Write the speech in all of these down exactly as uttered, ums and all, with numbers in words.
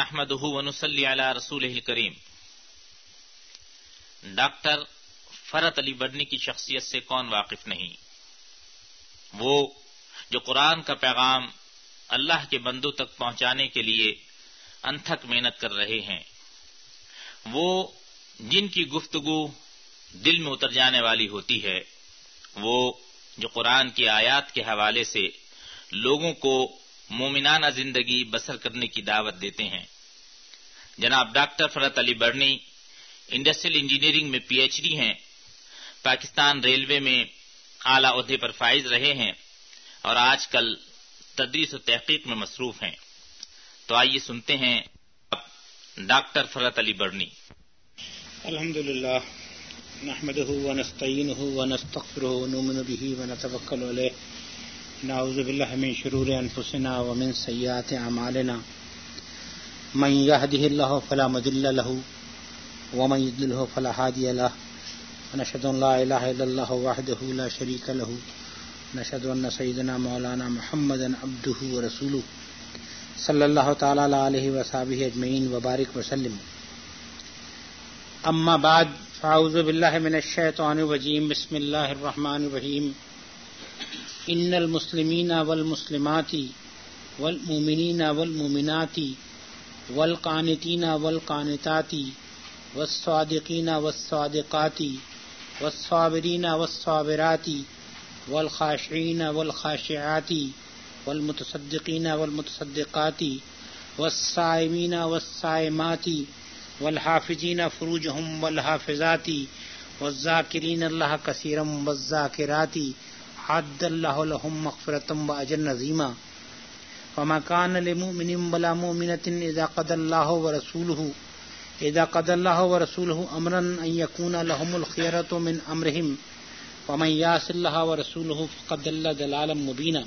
نحمده ونصلي على رسوله الكريم۔ ڈاکٹر فرحت علی بڑھنی کی شخصیت سے کون واقف نہیں؟ وہ جو قرآن کا پیغام اللہ کے بندوں تک پہنچانے کے لیے انتھک محنت کر رہے ہیں، وہ جن کی گفتگو دل میں اتر جانے والی ہوتی ہے، وہ جو قرآن کی آیات کے حوالے سے لوگوں کو مومنانہ زندگی بسر کرنے کی دعوت دیتے ہیں۔ جناب ڈاکٹر فرحت علی بڑھنی انڈسٹریل انجینئرنگ میں پی ایچ ڈی ہیں، پاکستان ریلوے میں اعلیٰ عہدے پر فائز رہے ہیں اور آج کل تدریس و تحقیق میں مصروف ہیں۔ تو آئیے سنتے ہیں ڈاکٹر فرحت علی بڑھنی۔ الحمدللہ نحمدہ ونستعینہ ونستغفرہ ونؤمن بہ ونتوکل علیہ نعوذ باللہ من شرور انفسنا ومن سیئات اعمالنا من یہدہ اللہ فلا مضل لہ ومن یضللہ فلا ہادی لہ ونشہد ان لا الہ الا اللہ وحدہ لا شریک لہ نشہد ان سیدنا مولانا محمدا عبدہ ورسولہ صلی اللہ تعالی علیہ وصحبہ اجمعین وبارک وسلم۔ اما بعد فاعوذ باللہ من الشیطان الرجیم، بسم اللہ الرحمن الرحیم۔ ان المسلمین والمسلمات والمؤمنین والمؤمنات والقانتین والقانتات والصادقین والصادقات والصابرین والصابرات والخاشعین والخاشعات والمتصدقین والمتصدقات والصائمین والصائمات والحافظین فروجہم والحافظات والذاکرین اللہ کثیرا والذاکرات اعد اللہ لہم مغفرۃ واجرا عظیما۔ وما کان لمؤمن ولا مؤمنۃ اذا قضى الله ورسوله اذا قضى الله ورسوله امرا ان يكون لهم الخيرة من امرهم ومن يعص الله ورسوله فقد ضل ضلالا مبينا۔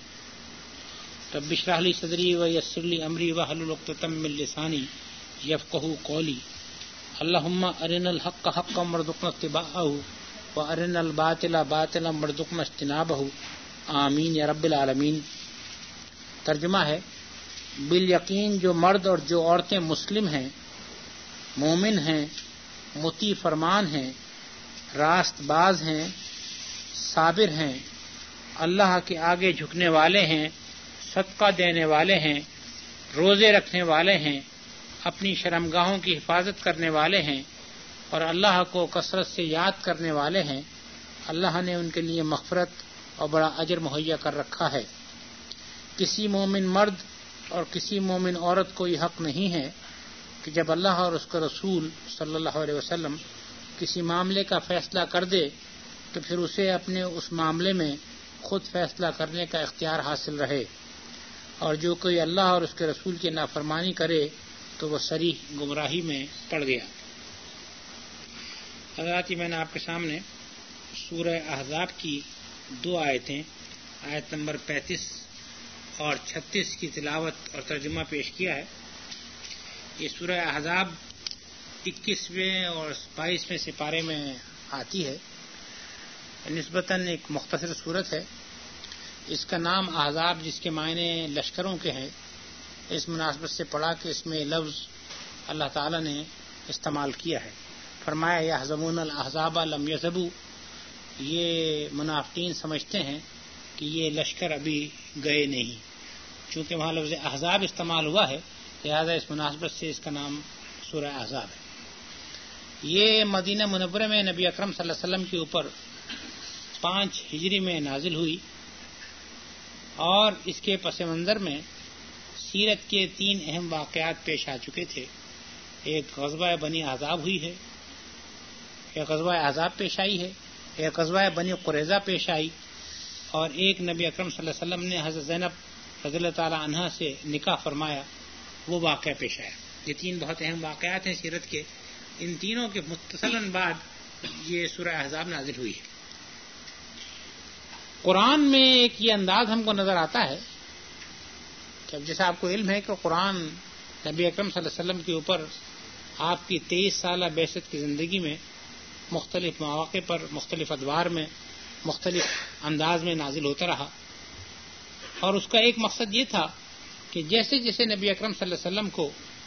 رب اشرح لي صدري ويسر لي امري واحلل عقدة من لساني يفقهوا قولي۔ اللهم ارنا الحق حقا وارزقنا اتباعه وارنا الباطل باطلا وارزقنا اجتنابه، آمین یا رب العالمین۔ ترجمہ ہے، بالیقین جو مرد اور جو عورتیں مسلم ہیں، مومن ہیں، مطیع فرمان ہیں، راست باز ہیں، صابر ہیں، اللہ کے آگے جھکنے والے ہیں، صدقہ دینے والے ہیں، روزے رکھنے والے ہیں، اپنی شرمگاہوں کی حفاظت کرنے والے ہیں اور اللہ کو کثرت سے یاد کرنے والے ہیں، اللہ نے ان کے لیے مغفرت اور بڑا اجر مہیا کر رکھا ہے۔ کسی مومن مرد اور کسی مومن عورت کو یہ حق نہیں ہے کہ جب اللہ اور اس کا رسول صلی اللہ علیہ وسلم کسی معاملے کا فیصلہ کر دے تو پھر اسے اپنے اس معاملے میں خود فیصلہ کرنے کا اختیار حاصل رہے، اور جو کوئی اللہ اور اس کے رسول کی نافرمانی کرے تو وہ صریح گمراہی میں پڑ گیا۔ حضرات، میں نے آپ کے سامنے سورہ احزاب کی دو آیتیں، آیت نمبر پینتیس اور چھتیس کی تلاوت اور ترجمہ پیش کیا ہے۔ یہ سورہ احزاب اکیسویں اور بائیسویں سپارے میں آتی ہے، نسبتاً ایک مختصر صورت ہے۔ اس کا نام احزاب، جس کے معنی لشکروں کے ہیں، اس مناسبت سے پڑھا کہ اس میں لفظ اللہ تعالی نے استعمال کیا ہے۔ فرمایا یحزبون الاحزاب لم یذهبوا، یہ منافقین سمجھتے ہیں کہ یہ لشکر ابھی گئے نہیں۔ چونکہ وہاں لفظ احزاب استعمال ہوا ہے، لہذا اس مناسبت سے اس کا نام سورہ احزاب ہے۔ یہ مدینہ منورہ میں نبی اکرم صلی اللہ علیہ وسلم کے اوپر پانچ ہجری میں نازل ہوئی، اور اس کے پس منظر میں سیرت کے تین اہم واقعات پیش آ چکے تھے۔ ایک غزوہ بنی احزاب ہوئی ہے، ایک غزوہ احزاب پیش آئی ہے، ایک غزوہ بنی قریظہ پیش آئی، اور ایک نبی اکرم صلی اللہ علیہ وسلم نے حضرت زینب رضی اللہ تعالی عنہا سے نکاح فرمایا، وہ واقعہ پیش آیا۔ یہ تین بہت اہم واقعات ہیں سیرت کے۔ ان تینوں کے متصلاً بعد یہ سورہ احزاب نازل ہوئی ہے۔ قرآن میں ایک یہ انداز ہم کو نظر آتا ہے کہ اب جیسا آپ کو علم ہے کہ قرآن نبی اکرم صلی اللہ علیہ وسلم کے اوپر آپ کی تیئیس سالہ بعثت کی زندگی میں مختلف مواقع پر مختلف ادوار میں مختلف انداز میں نازل ہوتا رہا، اور اس کا ایک مقصد یہ تھا کہ جیسے جیسے نبی اکرم صلی اللہ علیہ وسلم کو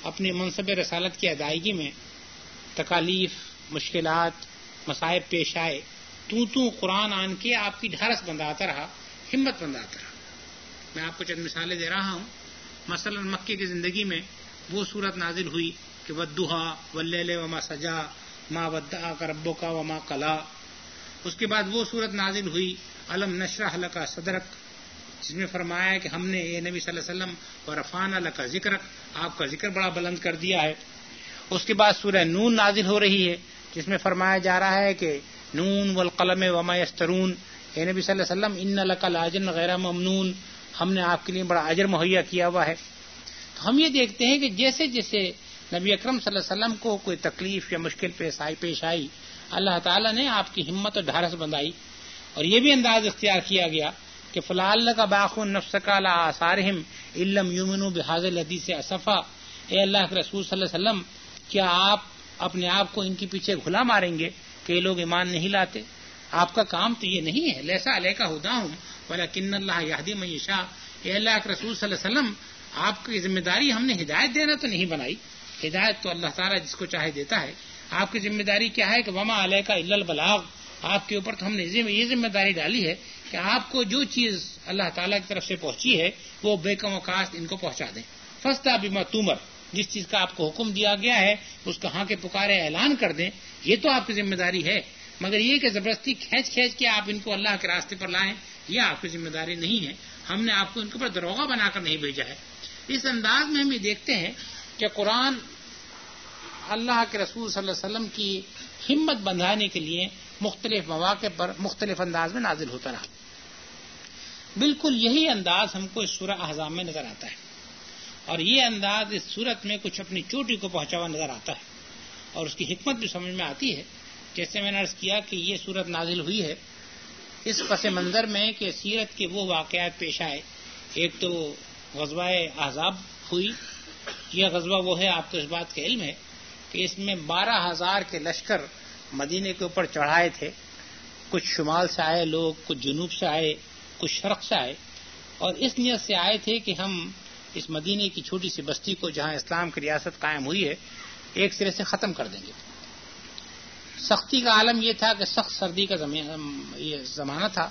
اپنے منصب رسالت کی ادائیگی میں تکالیف، مشکلات، مصائب پیش آئے، تو تو قرآن آن کے آپ کی ڈھارس بندھاتا رہا، ہمت بندھاتا رہا۔ میں آپ کو چند مثالیں دے رہا ہوں۔ مثلا مکے کی زندگی میں وہ صورت نازل ہوئی کہ والضحیٰ واللیل وما سجا ما ودعک ربک وما قلی۔ اس کے بعد وہ صورت نازل ہوئی الم نشرح لک صدرک، جس میں فرمایا کہ ہم نے اے نبی صلی اللہ علیہ وسلم ورفعنا لک ذکرک، آپ کا ذکر بڑا بلند کر دیا ہے۔ اس کے بعد سورہ نون نازل ہو رہی ہے، جس میں فرمایا جا رہا ہے کہ نون والقلم وما یسطرون، اے نبی صلی اللہ علیہ وسلم ان لک لاجرا غیر ممنون، ہم نے آپ کے لیے بڑا اجر مہیا کیا ہوا ہے۔ تو ہم یہ دیکھتے ہیں کہ جیسے جیسے نبی اکرم صلی اللہ علیہ وسلم کو کوئی تکلیف یا مشکل پیش آئی پیش آئی اللہ تعالیٰ نے آپ کی ہمت اور ڈھارس بندھائی، اور یہ بھی انداز اختیار کیا گیا کہ فلعلک باخع نفسک علی آثارہم ان لم یؤمنوا بہذا الحدیث اسفا، اے اللہ کے رسول صلی اللہ علیہ وسلم، کیا آپ اپنے آپ کو ان کے پیچھے گھلا ماریں گے کہ یہ لوگ ایمان نہیں لاتے؟ آپ کا کام تو یہ نہیں ہے، لیسا علیک ھداھم ولکن اللہ یہدی من یشاء، اے اللہ کے رسول صلی اللہ علیہ وسلم، آپ کی ذمہ داری ہم نے ہدایت دینا تو نہیں بنائی، ہدایت تو اللہ تعالیٰ جس کو چاہے دیتا ہے۔ آپ کی ذمہ داری کیا ہے کہ وما علیک الا البلاغ، آپ کے اوپر تو ہم نے یہ ذمہ داری ڈالی ہے کہ آپ کو جو چیز اللہ تعالیٰ کی طرف سے پہنچی ہے وہ بے کم و کاست ان کو پہنچا دیں۔ فاصدع بما تؤمر، جس چیز کا آپ کو حکم دیا گیا ہے اس کا ہاں کے پکارے اعلان کر دیں، یہ تو آپ کی ذمہ داری ہے، مگر یہ کہ زبردستی کھینچ کھینچ کے آپ ان کو اللہ کے راستے پر لائیں، یہ آپ کی ذمہ داری نہیں ہے۔ ہم نے آپ کو ان کے اوپر دروغہ بنا کر نہیں بھیجا ہے۔ اس انداز میں ہم یہ دیکھتے ہیں کہ قرآن اللہ کے رسول صلی اللہ علیہ وسلم کی ہمت بندھانے کے لیے مختلف مواقع پر مختلف انداز میں نازل ہوتا رہا۔ بالکل یہی انداز ہم کو اس سورہ احزاب میں نظر آتا ہے، اور یہ انداز اس صورت میں کچھ اپنی چوٹی کو پہنچا ہوا نظر آتا ہے، اور اس کی حکمت بھی سمجھ میں آتی ہے۔ جیسے میں نے عرض کیا کہ یہ صورت نازل ہوئی ہے اس پس منظر میں کہ سیرت کے وہ واقعات پیش آئے۔ ایک تو غزوہ احزاب ہوئی، یہ غزوہ وہ ہے، آپ کو اس بات کا علم ہے کہ اس میں بارہ ہزار کے لشکر مدینے کے اوپر چڑھائے تھے، کچھ شمال سے آئے لوگ، کچھ جنوب سے آئے، کچھ شرق سے آئے، اور اس نیت سے آئے تھے کہ ہم اس مدینے کی چھوٹی سی بستی کو جہاں اسلام کی ریاست قائم ہوئی ہے ایک سرے سے ختم کر دیں گے۔ سختی کا عالم یہ تھا کہ سخت سردی کا یہ زمانہ تھا،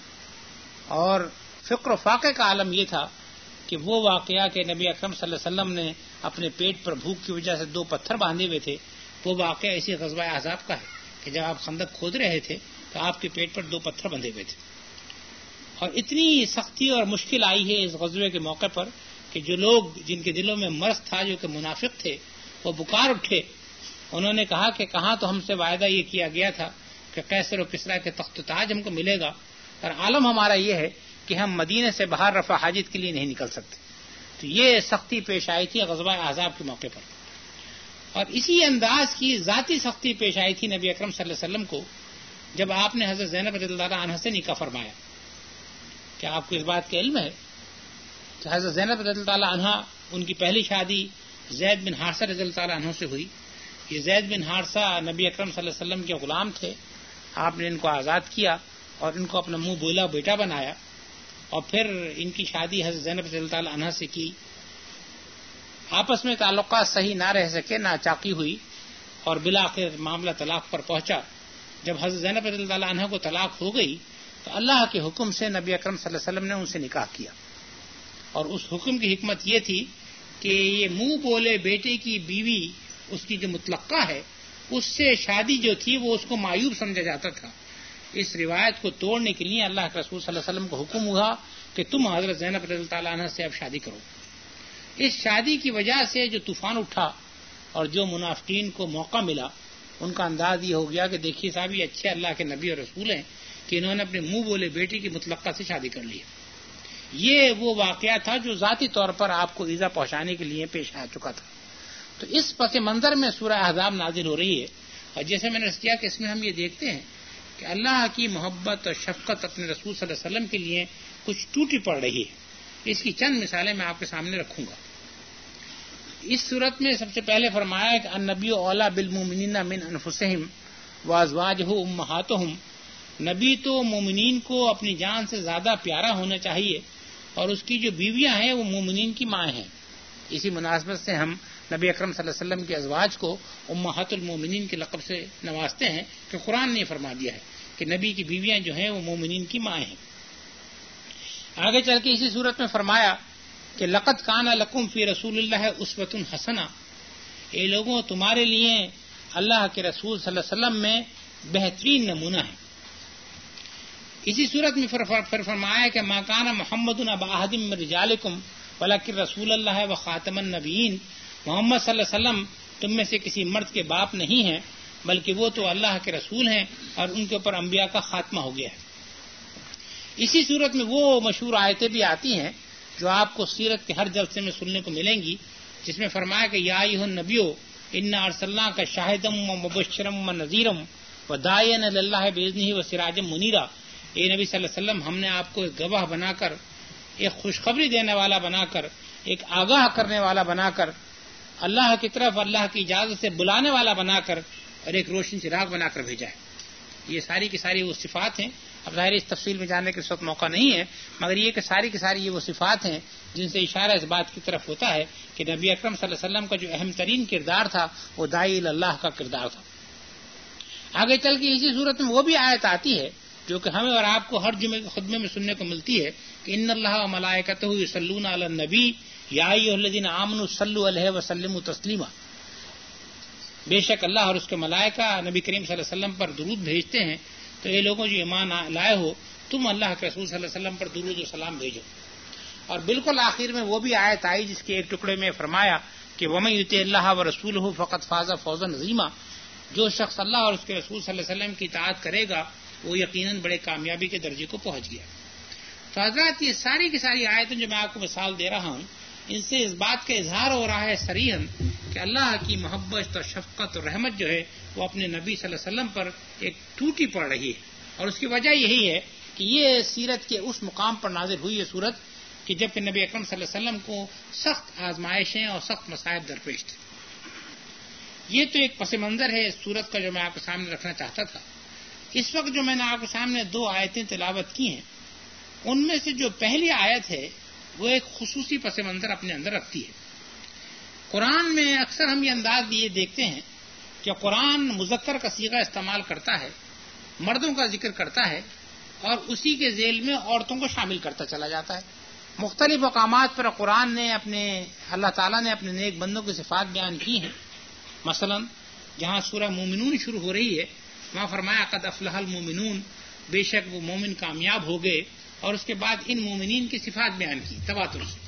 اور فقر و فاقے کا عالم یہ تھا کہ وہ واقعہ کہ نبی اکرم صلی اللہ علیہ وسلم نے اپنے پیٹ پر بھوک کی وجہ سے دو پتھر باندھے ہوئے تھے، وہ واقعہ اسی غزوہ احزاب کا ہے کہ جب آپ خندق کھود رہے تھے تو آپ کے پیٹ پر دو پتھر بندھے ہوئے تھے، اور اتنی سختی اور مشکل آئی ہے اس غزوے کے موقع پر کہ جو لوگ جن کے دلوں میں مرض تھا، جو کہ منافق تھے، وہ بکار اٹھے۔ انہوں نے کہا کہ کہاں تو ہم سے وعدہ یہ کیا گیا تھا کہ قیصر و کسریٰ کے تخت و تاج ہم کو ملے گا، اور عالم ہمارا یہ ہے کہ ہم مدینے سے باہر رفع حاجت کے لیے نہیں نکل سکتے۔ تو یہ سختی پیش آئی تھی غزوہ احزاب کے موقع پر، اور اسی انداز کی ذاتی سختی پیش آئی تھی نبی اکرم صلی اللہ علیہ وسلم کو جب آپ نے حضرت زینب رضی اللہ عنہا سے نکاح فرمایا۔ کیا آپ کو اس بات کا علم ہے کہ حضرت زینب رضی اللہ عنہا ان کی پہلی شادی زید بن حارثہ رضی اللہ عنہ سے ہوئی؟ یہ زید بن حارثہ نبی اکرم صلی اللہ علیہ وسلم کے غلام تھے، آپ نے ان کو آزاد کیا اور ان کو اپنا منہ بولا بیٹا بنایا، اور پھر ان کی شادی حضرت زینب رضی اللہ عنہ سے کی۔ آپس میں تعلقات صحیح نہ رہ سکے، ناچاقی ہوئی، اور بالآخر معاملہ طلاق پر پہنچا۔ جب حضرت زینب رضی اللہ عنہ کو طلاق ہو گئی تو اللہ کے حکم سے نبی اکرم صلی اللہ علیہ وسلم نے ان سے نکاح کیا، اور اس حکم کی حکمت یہ تھی کہ یہ منہ بولے بیٹے کی بیوی اس کی جو مطلقہ ہے اس سے شادی جو تھی وہ اس کو معیوب سمجھا جاتا تھا۔ اس روایت کو توڑنے کے لیے اللہ کے رسول صلی اللہ علیہ وسلم کو حکم ہوا کہ تم حضرت زینب رضی اللہ عنہ سے اب شادی کرو۔ اس شادی کی وجہ سے جو طوفان اٹھا اور جو منافقین کو موقع ملا، ان کا انداز یہ ہو گیا کہ دیکھیے صاحب یہ اچھے اللہ کے نبی اور رسول ہیں کہ انہوں نے اپنے منہ بولے بیٹی کی مطلقہ سے شادی کر لی۔ یہ وہ واقعہ تھا جو ذاتی طور پر آپ کو ایذا پہنچانے کے لیے پیش آ چکا تھا۔ تو اس پس منظر میں سورہ احزاب نازل ہو رہی ہے، اور جیسے میں نے کیا کہ اس میں ہم یہ دیکھتے ہیں کہ اللہ کی محبت اور شفقت اپنے رسول صلی اللہ علیہ وسلم کے لیے کچھ ٹوٹی پڑ رہی ہے۔ اس کی چند مثالیں میں آپ کے سامنے رکھوں گا۔ اس صورت میں سب سے پہلے فرمایا کہ النبی اولیٰ بالمؤمنین من انفسہم وازواجہ امہاتہم، نبی تو مومنین کو اپنی جان سے زیادہ پیارا ہونا چاہیے، اور اس کی جو بیویاں ہیں وہ مومنین کی ماں ہیں۔ اسی مناسبت سے ہم نبی اکرم صلی اللہ علیہ وسلم کے ازواج کو امہات المومنین کے لقب سے نوازتے ہیں کہ قرآن نے فرما دیا ہے کہ نبی کی بیویاں جو ہیں وہ مومنین کی مائیں ہیں۔ آگے چل کے اسی صورت میں فرمایا کہ لقد کان لکم فی رسول اللہ اسوۃ حسنہ، اے لوگوں تمہارے لیے اللہ کے رسول صلی اللہ علیہ وسلم میں بہترین نمونہ ہے۔ اسی صورت میں پھر فرمایا کہ ما کان محمد ابا احد من رجالکم ولکن رسول اللہ و خاتم النبیین، محمد صلی اللہ علیہ وسلم تم میں سے کسی مرد کے باپ نہیں ہیں بلکہ وہ تو اللہ کے رسول ہیں اور ان کے اوپر انبیاء کا خاتمہ ہو گیا ہے۔ اسی صورت میں وہ مشہور آیتیں بھی آتی ہیں جو آپ کو سیرت کے ہر جلسے میں سننے کو ملیں گی، جس میں فرمایا کہ یا ایھا النبیو انا ارسلناک شاہدم و مبشرم و نذیرم و داعیا الی اللہ باذنہ و سراجا منیرا، اے نبی صلی اللہ علیہ وسلم ہم نے آپ کو ایک گواہ بنا کر، ایک خوشخبری دینے والا بنا کر، ایک آگاہ کرنے والا بنا کر، اللہ کی طرف اللہ کی اجازت سے بلانے والا بنا کر، اور ایک روشن چراغ بنا کر بھیجا ہے۔ یہ ساری کی ساری وہ صفات ہیں، اب ظاہر اس تفصیل میں جاننے کے اس وقت موقع نہیں ہے، مگر یہ کہ ساری کی ساری یہ وہ صفات ہیں جن سے اشارہ اس بات کی طرف ہوتا ہے کہ نبی اکرم صلی اللہ علیہ وسلم کا جو اہم ترین کردار تھا وہ داعی اللہ کا کردار تھا۔ آگے چل کے اسی صورت میں وہ بھی آیت آتی ہے جو کہ ہمیں اور آپ کو ہر جمعے کے خطبے میں سننے کو ملتی ہے کہ ان اللہ و ملائکتہ یصلون علی النبی یا ایھا الذین آمنوا صلوا علیہ وسلموا تسلیما، بے شک اللہ اور اس کے ملائکہ نبی کریم صلی اللہ علیہ وسلم پر درود بھیجتے ہیں، تو یہ لوگوں جو ایمان لائے ہو تم اللہ کے رسول صلی اللہ علیہ وسلم پر درود و سلام بھیجو۔ اور بالکل آخر میں وہ بھی آیت آئی جس کے ایک ٹکڑے میں فرمایا کہ وَمَن یُطِعِ اللَّهَ وَرَسُولَهُ فَقَدْ فَازَ فَوْزًا عَظِیمًا، جو شخص اللہ اور اس کے رسول صلی اللہ علیہ وسلم کی اطاعت کرے گا وہ یقیناً بڑے کامیابی کے درجے کو پہنچ گیا۔ تو حضرات یہ ساری کی ساری آیتیں جو میں آپ کو مثال دے رہا ہوں ان سے اس بات کا اظہار ہو رہا ہے صریحاً کہ اللہ کی محبت اور شفقت اور رحمت جو ہے وہ اپنے نبی صلی اللہ علیہ وسلم پر ایک ٹوٹی پڑ رہی ہے، اور اس کی وجہ یہی ہے کہ یہ سیرت کے اس مقام پر نازل ہوئی ہے صورت کہ جب کہ نبی اکرم صلی اللہ علیہ وسلم کو سخت آزمائشیں اور سخت مصائب درپیش تھے۔ یہ تو ایک پس منظر ہے اس صورت کا جو میں آپ کے سامنے رکھنا چاہتا تھا۔ اس وقت جو میں نے آپ کے سامنے دو آیتیں تلاوت کی ہیں ان میں سے جو پہلی آیت ہے وہ ایک خصوصی پس منظر اپنے اندر رکھتی ہے۔ قرآن میں اکثر ہم یہ انداز یہ دیکھتے ہیں کہ قرآن مذکر کا صیغہ استعمال کرتا ہے، مردوں کا ذکر کرتا ہے اور اسی کے ذیل میں عورتوں کو شامل کرتا چلا جاتا ہے۔ مختلف مقامات پر قرآن نے اپنے اللہ تعالیٰ نے اپنے نیک بندوں کی صفات بیان کی ہیں۔ مثلا جہاں سورہ مومنون شروع ہو رہی ہے وہاں فرمایا قد افلح المومنون، بے شک وہ مومن کامیاب ہو گئے، اور اس کے بعد ان مومنین کی صفات بیان کی تواتر سے۔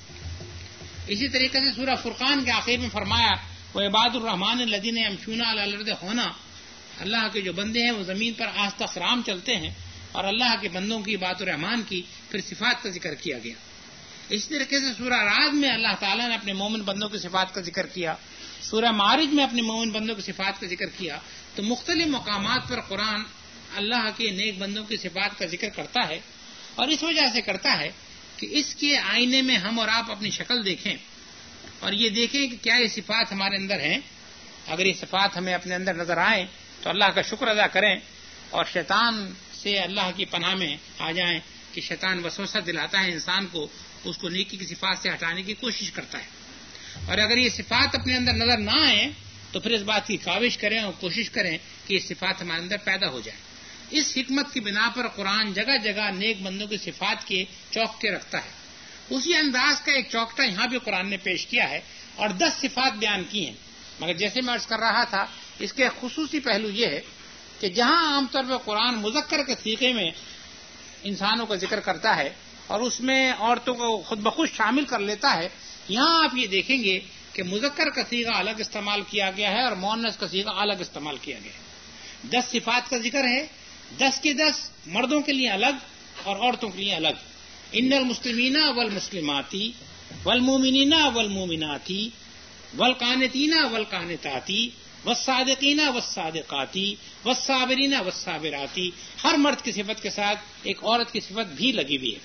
اسی طریقے سے سورہ فرقان کے آخر میں فرمایا وعباد الرحمن الذین یمشون علی الارض ہونا، اللہ کے جو بندے ہیں وہ زمین پر آستہ خرام چلتے ہیں، اور اللہ کے بندوں کی عباد الرحمن کی پھر صفات کا ذکر کیا گیا۔ اس طریقے سے سورہ راز میں اللہ تعالیٰ نے اپنے مومن بندوں کی صفات کا ذکر کیا، سورہ معارج میں اپنے مومن بندوں کی صفات کا ذکر کیا۔ تو مختلف مقامات پر قرآن اللہ کے نیک بندوں کی صفات کا ذکر کرتا ہے، اور اس وجہ سے کرتا ہے کہ اس کے آئینے میں ہم اور آپ اپنی شکل دیکھیں اور یہ دیکھیں کہ کیا یہ صفات ہمارے اندر ہیں۔ اگر یہ صفات ہمیں اپنے اندر نظر آئیں تو اللہ کا شکر ادا کریں اور شیطان سے اللہ کی پناہ میں آ جائیں کہ شیطان وسوسہ دلاتا ہے انسان کو، اس کو نیکی کی صفات سے ہٹانے کی کوشش کرتا ہے، اور اگر یہ صفات اپنے اندر نظر نہ آئیں تو پھر اس بات کی کاوش کریں اور کوشش کریں کہ یہ صفات ہمارے اندر پیدا ہو جائیں۔ اس حکمت کی بنا پر قرآن جگہ جگہ نیک بندوں کی صفات کے چوکٹے رکھتا ہے۔ اسی انداز کا ایک چوکٹا یہاں بھی قرآن نے پیش کیا ہے اور دس صفات بیان کی ہیں، مگر جیسے میں عرض کر رہا تھا اس کے خصوصی پہلو یہ ہے کہ جہاں عام طور پر قرآن مذکر کے صیغے میں انسانوں کا ذکر کرتا ہے اور اس میں عورتوں کو خود بخود شامل کر لیتا ہے، یہاں آپ یہ دیکھیں گے کہ مذکر کا صیغہ الگ استعمال کیا گیا ہے اور مؤنث کا صیغہ الگ استعمال کیا گیا ہے۔ دس صفات کا ذکر ہے، دس کے دس مردوں کے لیے الگ اور عورتوں کے لیے الگ۔ ان المسلمین والمسلماتی والمومنین والمومناتی والقانتین والقانتاتی والصادقین والصادقاتی والصابرین والصابراتی، ہر مرد کی صفت کے ساتھ ایک عورت کی صفت بھی لگی ہوئی ہے۔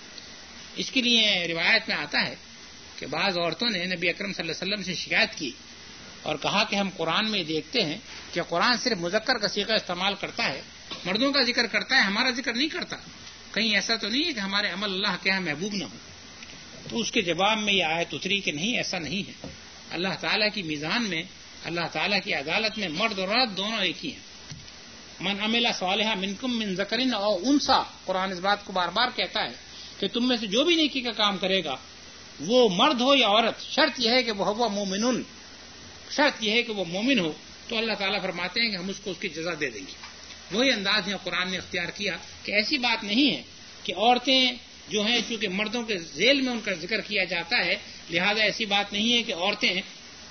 اس کے لیے روایت میں آتا ہے کہ بعض عورتوں نے نبی اکرم صلی اللہ علیہ وسلم سے شکایت کی اور کہا کہ ہم قرآن میں دیکھتے ہیں کہ قرآن صرف مذکر کا صیغہ استعمال کرتا ہے، مردوں کا ذکر کرتا ہے، ہمارا ذکر نہیں کرتا، کہیں ایسا تو نہیں ہے کہ ہمارے عمل اللہ کے یہاں محبوب نہ ہو؟ تو اس کے جواب میں یہ آیت اتری کہ نہیں، ایسا نہیں ہے، اللہ تعالیٰ کی میزان میں، اللہ تعالیٰ کی عدالت میں مرد اور عورت دونوں ایک ہی ہیں. من عمل صالحا منکم من ذکر او انثی، قرآن اس بات کو بار بار کہتا ہے کہ تم میں سے جو بھی نیکی کا کام کرے گا وہ مرد ہو یا عورت، شرط یہ ہے کہ وہ ہو مومنون، شرط یہ ہے کہ وہ مومن ہو. تو اللہ تعالیٰ فرماتے ہیں کہ ہم اس کو اس کی جزا دے دیں گے. وہی انداز یہاں قرآن نے اختیار کیا کہ ایسی بات نہیں ہے کہ عورتیں جو ہیں چونکہ مردوں کے ذیل میں ان کا ذکر کیا جاتا ہے لہذا ایسی بات نہیں ہے کہ عورتیں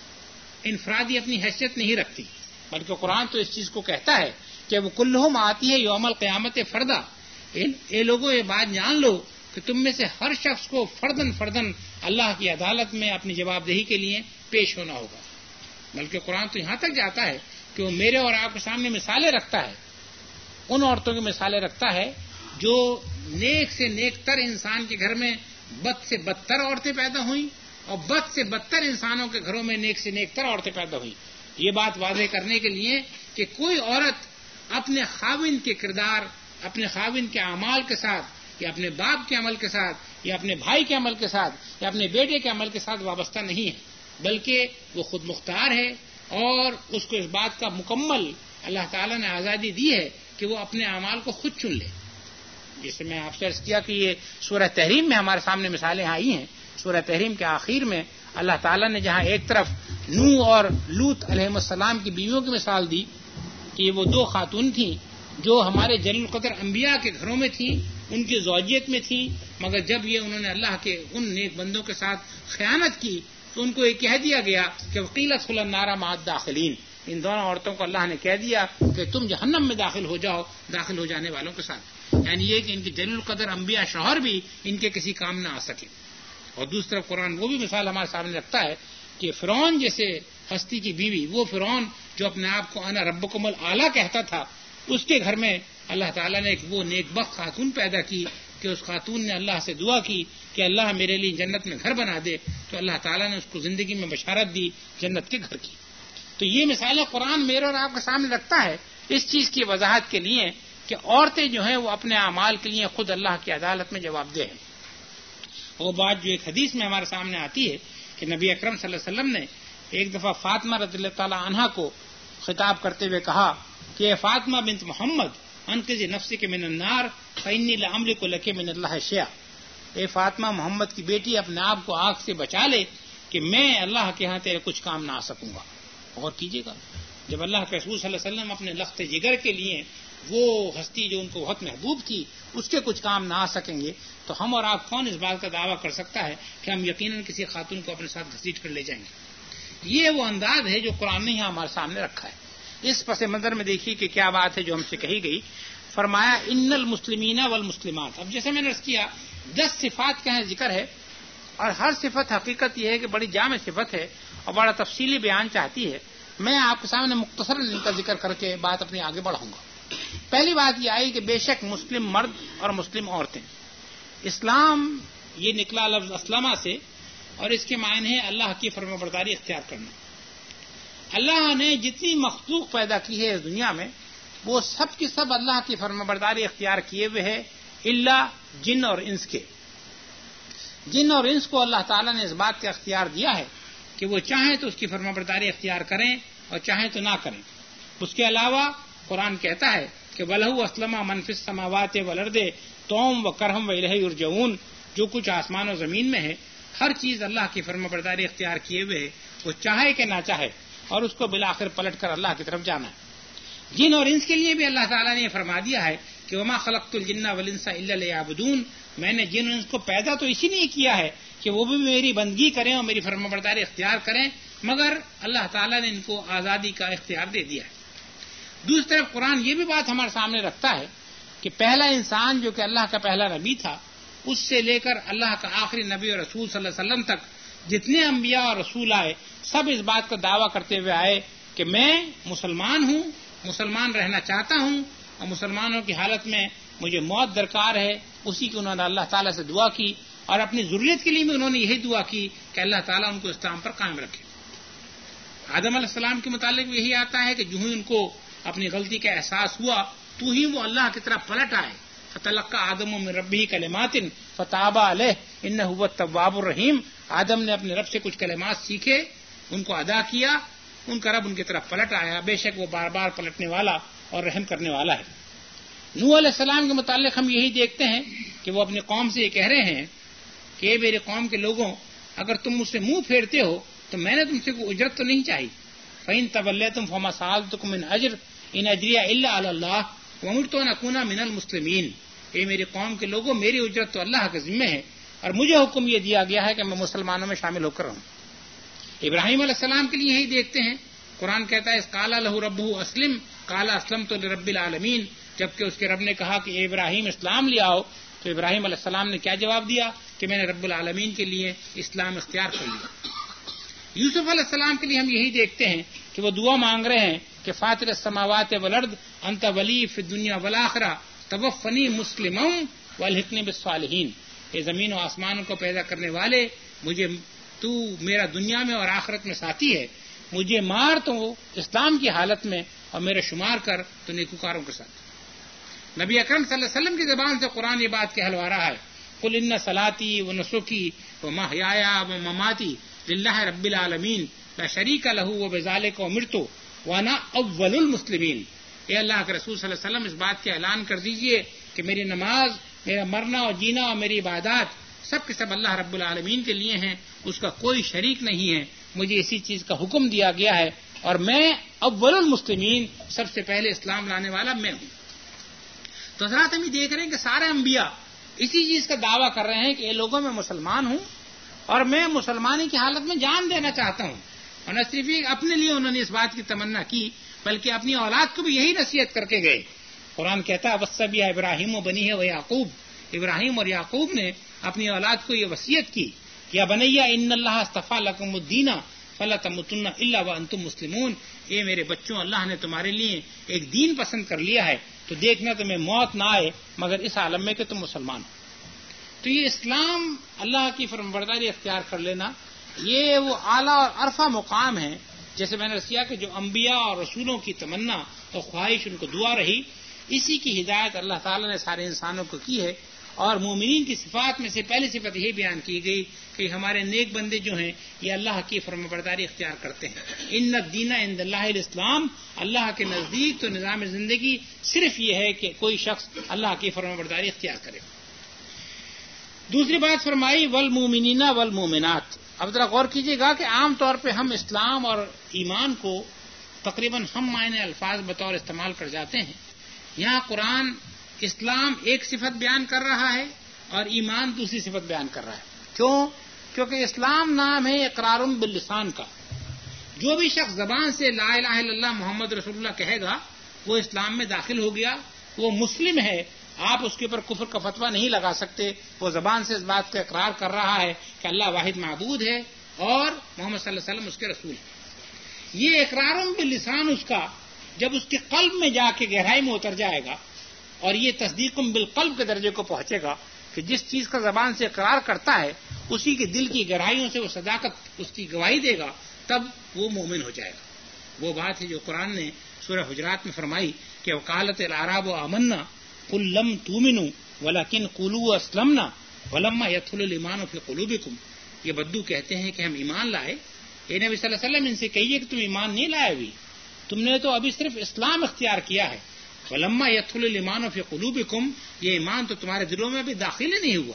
انفرادی اپنی حیثیت نہیں رکھتی، بلکہ قرآن تو اس چیز کو کہتا ہے کہ وہ کلہم آتی ہے یوم القیامت فردا. اے لوگوں یہ بات جان لو کہ تم میں سے ہر شخص کو فردن فردن اللہ کی عدالت میں اپنی جواب دہی کے لیے پیش ہونا ہوگا. بلکہ قرآن تو یہاں تک جاتا ہے کہ وہ میرے اور آپ کے سامنے مثالیں رکھتا ہے، ان عورتوں کی مثالیں رکھتا ہے جو نیک سے نیک تر انسان کے گھر میں بد سے بدتر عورتیں پیدا ہوئیں اور بد سے بدتر انسانوں کے گھروں میں نیک سے نیک تر عورتیں پیدا ہوئیں. یہ بات واضح کرنے کے لیے کہ کوئی عورت اپنے خاوند کے کردار، اپنے خاوند کے اعمال کے ساتھ یا اپنے باپ کے عمل کے ساتھ یا اپنے بھائی کے عمل کے ساتھ یا اپنے بیٹے کے عمل کے ساتھ وابستہ نہیں ہے، بلکہ وہ خود مختار ہے اور اس کو اس بات کا مکمل اللہ تعالیٰ نے آزادی دی ہے کہ وہ اپنے اعمال کو خود چن لے. جیسے میں آپ سے عرض کیا کہ یہ سورہ تحریم میں ہمارے سامنے مثالیں آئی ہیں. سورہ تحریم کے آخر میں اللہ تعالیٰ نے جہاں ایک طرف نوح اور لوط علیہ السلام کی بیویوں کی مثال دی کہ یہ وہ دو خاتون تھیں جو ہمارے جلیل القدر انبیاء کے گھروں میں تھیں، ان کی زوجیت میں تھیں، مگر جب یہ انہوں نے اللہ کے ان نیک بندوں کے ساتھ خیانت کی تو ان کو یہ کہہ دیا گیا کہ وقیل ادخلوا النار مع الداخلین. ان دونوں عورتوں کو اللہ نے کہہ دیا کہ تم جہنم میں داخل ہو جاؤ داخل ہو جانے والوں کے ساتھ. یعنی یہ کہ ان کے جلیل القدر انبیاء شوہر بھی ان کے کسی کام نہ آ سکے. اور دوسری طرف قرآن وہ بھی مثال ہمارے سامنے رکھتا ہے کہ فرعون جیسے ہستی کی بیوی، وہ فرعون جو اپنے آپ کو انا ربکم الاعلیٰ کہتا تھا، اس کے گھر میں اللہ تعالیٰ نے ایک وہ نیک بخت خاتون پیدا کی کہ اس خاتون نے اللہ سے دعا کی کہ اللہ میرے لیے جنت میں گھر بنا دے، تو اللہ تعالیٰ نے اس کو زندگی میں بشارت دی جنت کے گھر کی. تو یہ مثالیں قرآن میرے اور آپ کے سامنے رکھتا ہے اس چیز کی وضاحت کے لیے کہ عورتیں جو ہیں وہ اپنے اعمال کے لیے خود اللہ کی عدالت میں جواب دہ ہیں. وہ بات جو ایک حدیث میں ہمارے سامنے آتی ہے کہ نبی اکرم صلی اللہ علیہ وسلم نے ایک دفعہ فاطمہ رضی اللہ تعالیٰ عنہا کو خطاب کرتے ہوئے کہا کہ اے فاطمہ بنت محمد انقذی نفسک من النار فانی لاملک لک من اللہ شیئا. اے فاطمہ محمد کی بیٹی اپنے آپ کو آگ سے بچا لے کہ میں اللہ کے ہاں تیرے کچھ کام نہ آ سکوں گا. غور کیجیے گا، جب اللہ کے رسول صلی اللہ علیہ وسلم اپنے لخت جگر کے لیے وہ ہستی جو ان کو بہت محبوب تھی اس کے کچھ کام نہ آ سکیں گے تو ہم اور آپ کون اس بات کا دعویٰ کر سکتا ہے کہ ہم یقیناً کسی خاتون کو اپنے ساتھ گھسیٹ کر لے جائیں گے. یہ وہ انداز ہے جو قرآن نے یہاں ہمارے سامنے رکھا ہے. اس پس منظر میں دیکھیے کہ کیا بات ہے جو ہم سے کہی گئی. فرمایا ان المسلمین والمسلمات. اب جیسے میں نے عرض کیا دس صفات کا ذکر ہے اور ہر صفت حقیقت یہ ہے کہ بڑی جامع صفت ہے اور بڑا تفصیلی بیان چاہتی ہے. میں آپ کے سامنے مختصر ان کا ذکر کر کے بات اپنی آگے بڑھاؤں گا. پہلی بات یہ آئی کہ بے شک مسلم مرد اور مسلم عورتیں. اسلام یہ نکلا لفظ اسلمہ سے اور اس کے معنی ہے اللہ کی فرمانبرداری اختیار کرنا. اللہ نے جتنی مخلوق پیدا کی ہے اس دنیا میں وہ سب کی سب اللہ کی فرمانبرداری اختیار کیے ہوئے ہے الا جن اور انس کے. جن اور انس کو اللہ تعالیٰ نے اس بات کا اختیار دیا ہے کہ وہ چاہیں تو اس کی فرمانبرداری اختیار کریں اور چاہیں تو نہ کریں. اس کے علاوہ قرآن کہتا ہے کہ وَلَهُ أَسْلَمَ مَن فِي السَّمَاوَاتِ وَالْأَرْضِ طَوْعًا وَكَرْهًا وَإِلَيْهِ يُرْجَعُونَ. جو کچھ آسمان و زمین میں ہے ہر چیز اللہ کی فرمانبرداری اختیار کیے ہوئے ہے، وہ چاہے کہ نہ چاہے اور اس کو بالآخر پلٹ کر اللہ کی طرف جانا ہے. جن اور انس کے لیے بھی اللہ تعالیٰ نے یہ فرما دیا ہے کہ وَمَا خَلَقْتُ الْجِنَّ وَالْإِنسَ إِلَّا لِيَعْبُدُونَ. میں نے جن اور انس کو پیدا تو اسی لیے کیا ہے کہ وہ بھی میری بندگی کریں اور میری فرمانبرداری اختیار کریں، مگر اللہ تعالیٰ نے ان کو آزادی کا اختیار دے دیا ہے. دوسری طرف قرآن یہ بھی بات ہمارے سامنے رکھتا ہے کہ پہلا انسان جو کہ اللہ کا پہلا نبی تھا اس سے لے کر اللہ کا آخری نبی اور رسول صلی اللہ علیہ وسلم تک جتنے انبیاء اور رسول آئے سب اس بات کا دعویٰ کرتے ہوئے آئے کہ میں مسلمان ہوں، مسلمان رہنا چاہتا ہوں اور مسلمانوں کی حالت میں مجھے موت درکار ہے. اسی کی انہوں نے اللہ تعالیٰ سے دعا کی اور اپنی ضروریت کے لیے بھی انہوں نے یہی دعا کی کہ اللہ تعالیٰ ان کو اسلام پر قائم رکھے. آدم علیہ السلام کے متعلق یہی آتا ہے کہ جو ہی ان کو اپنی غلطی کا احساس ہوا تو ہی وہ اللہ کی طرف پلٹ آئے. فتلقى آدم من ربه کلمات فتاب علیہ انہ هو التواب الرحیم. آدم نے اپنے رب سے کچھ کلمات سیکھے ان کو ادا کیا، ان کا رب ان کی طرف پلٹ آیا، بے شک وہ بار بار پلٹنے والا اور رحم کرنے والا ہے۔ نوح علیہ السلام کے متعلق ہم یہی دیکھتے ہیں کہ وہ اپنی قوم سے یہ کہہ رہے ہیں کہ اے میرے قوم کے لوگوں، اگر تم مجھ سے منہ پھیرتے ہو تو میں نے تم سے کوئی اجرت تو نہیں چاہی۔ فَإِن تَوَلَّيْتُمْ فَمَا سَأَلْتُكُم مِّنْ أَجْرٍ إِنْ أَجْرِيَ إِلَّا عَلَى اللَّهِ وَأُمِرْتُ أَنْ أَكُونَ مِنَ الْمُسْلِمِينَ۔ اے میری قوم کے لوگوں، میری اجرت تو اللہ کے ذمہ ہے اور مجھے حکم یہ دیا گیا ہے کہ میں مسلمانوں میں شامل ہو کر رہوں۔ ابراہیم علیہ السلام کے لیے یہی دیکھتے ہیں، قرآن کہتا ہے قال لہ ربہ اسلم قال اسلمت لرب العالمین، جبکہ اس کے رب نے کہا کہ اے ابراہیم اسلام لے آؤ، تو ابراہیم علیہ السلام نے کیا جواب دیا کہ میں نے رب العالمین کے لیے اسلام اختیار کر لیا۔ یوسف علیہ السلام کے لیے ہم یہی دیکھتے ہیں کہ وہ دعا مانگ رہے ہیں کہ فاطر السماوات والارض انت ولی فی الدنیا والآخرہ توفنی مسلما والحقنی بالصالحین، اے زمین و آسمان کو پیدا کرنے والے، مجھے تو میرا دنیا میں اور آخرت میں ساتھی ہے، مجھے مار تو اسلام کی حالت میں اور میرے شمار کر تو نیکوکاروں کے ساتھ۔ نبی اکرم صلی اللہ علیہ وسلم کی زبان سے قرآن یہ بات کہلوا رہا ہے، قل ان صلاتی و نسکی و محیای و مماتی للہ رب العالمین لا شریک لہ و بذالک امرت وانا اول المسلمین۔ اے اللہ کے رسول صلی اللہ علیہ وسلم، اس بات کا اعلان کر دیجئے کہ میری نماز، میرا مرنا اور جینا اور میری عبادات سب کے سب اللہ رب العالمین کے لیے ہیں، اس کا کوئی شریک نہیں ہے، مجھے اسی چیز کا حکم دیا گیا ہے اور میں اول المسلمین، سب سے پہلے اسلام لانے والا میں ہوں۔ تو حضرات ہم یہ دیکھ رہے ہیں کہ سارے انبیاء اسی چیز کا دعویٰ کر رہے ہیں کہ اے لوگوں میں مسلمان ہوں اور میں مسلمانی کی حالت میں جان دینا چاہتا ہوں، اور نہ صرف اپنے لیے انہوں نے اس بات کی تمنا کی بلکہ اپنی اولاد کو بھی یہی نصیحت کر کے گئے۔ قرآن کہتا ہے وصّیٰ ابراہیم و بنیہ و یعقوب، ابراہیم اور یعقوب نے اپنی اولاد کو یہ وصیت کی، یا بنیہ ان اللہ اصطفیٰ لکم الدین فلا تموتن الا وانتم مسلمون، اے میرے بچوں، اللہ نے تمہارے لیے ایک دین پسند کر لیا ہے تو دیکھنا تمہیں موت نہ آئے مگر اس عالم میں کہ تم مسلمان ہو۔ تو یہ اسلام، اللہ کی فرمانبرداری اختیار کر لینا، یہ وہ اعلیٰ اور عرفہ مقام ہے، جیسے میں نے رسیا کہ جو انبیاء اور رسولوں کی تمنا اور خواہش، ان کو دعا رہی، اسی کی ہدایت اللہ تعالیٰ نے سارے انسانوں کو کی ہے۔ اور مومنین کی صفات میں سے پہلی صفت یہ بیان کی گئی کہ ہمارے نیک بندے جو ہیں یہ اللہ کی فرمانبرداری اختیار کرتے ہیں۔ ان الدین عند اللہ الاسلام، اللہ کے نزدیک تو نظام زندگی صرف یہ ہے کہ کوئی شخص اللہ کی فرمانبرداری اختیار کرے۔ دوسری بات فرمائی والمومنین والمومنات۔ اب ذرا غور کیجیے گا کہ عام طور پہ ہم اسلام اور ایمان کو تقریباً ہم معنی الفاظ بطور استعمال کر جاتے ہیں۔ یہاں قرآن اسلام ایک صفت بیان کر رہا ہے اور ایمان دوسری صفت بیان کر رہا ہے۔ کیوں؟ کیونکہ اسلام نام ہے اقرار باللسان کا۔ جو بھی شخص زبان سے لا الہ الا اللہ محمد رسول اللہ کہے گا وہ اسلام میں داخل ہو گیا، وہ مسلم ہے، آپ اس کے اوپر کفر کا فتویٰ نہیں لگا سکتے، وہ زبان سے اس بات کا اقرار کر رہا ہے کہ اللہ واحد معبود ہے اور محمد صلی اللہ علیہ وسلم اس کے رسول ہیں۔ یہ اقرار باللسان اس کا جب اس کے قلب میں جا کے گہرائی میں اتر جائے گا اور یہ تصدیق بالقلب کے درجے کو پہنچے گا کہ جس چیز کا زبان سے اقرار کرتا ہے اسی کے دل کی گہرائیوں سے وہ صداقت اس کی گواہی دے گا، تب وہ مومن ہو جائے گا۔ وہ بات ہے جو قرآن نے سورہ حجرات میں فرمائی کہ وقالت الاعراب آمنا قل لم تؤمنوا ولکن قولوا اسلمنا ولما يدخل الايمان في قلوبكم۔ یہ بدو کہتے ہیں کہ ہم ایمان لائے، اے نبی صلی اللہ علیہ وسلم ان سے کہیے کہ تم ایمان نہیں لائے ابھی، تم نے تو ابھی صرف اسلام اختیار کیا ہے۔ ولما يدخل الايمان في قلوبكم، یہ ایمان تو تمہارے دلوں میں بھی داخل ہی نہیں ہوا۔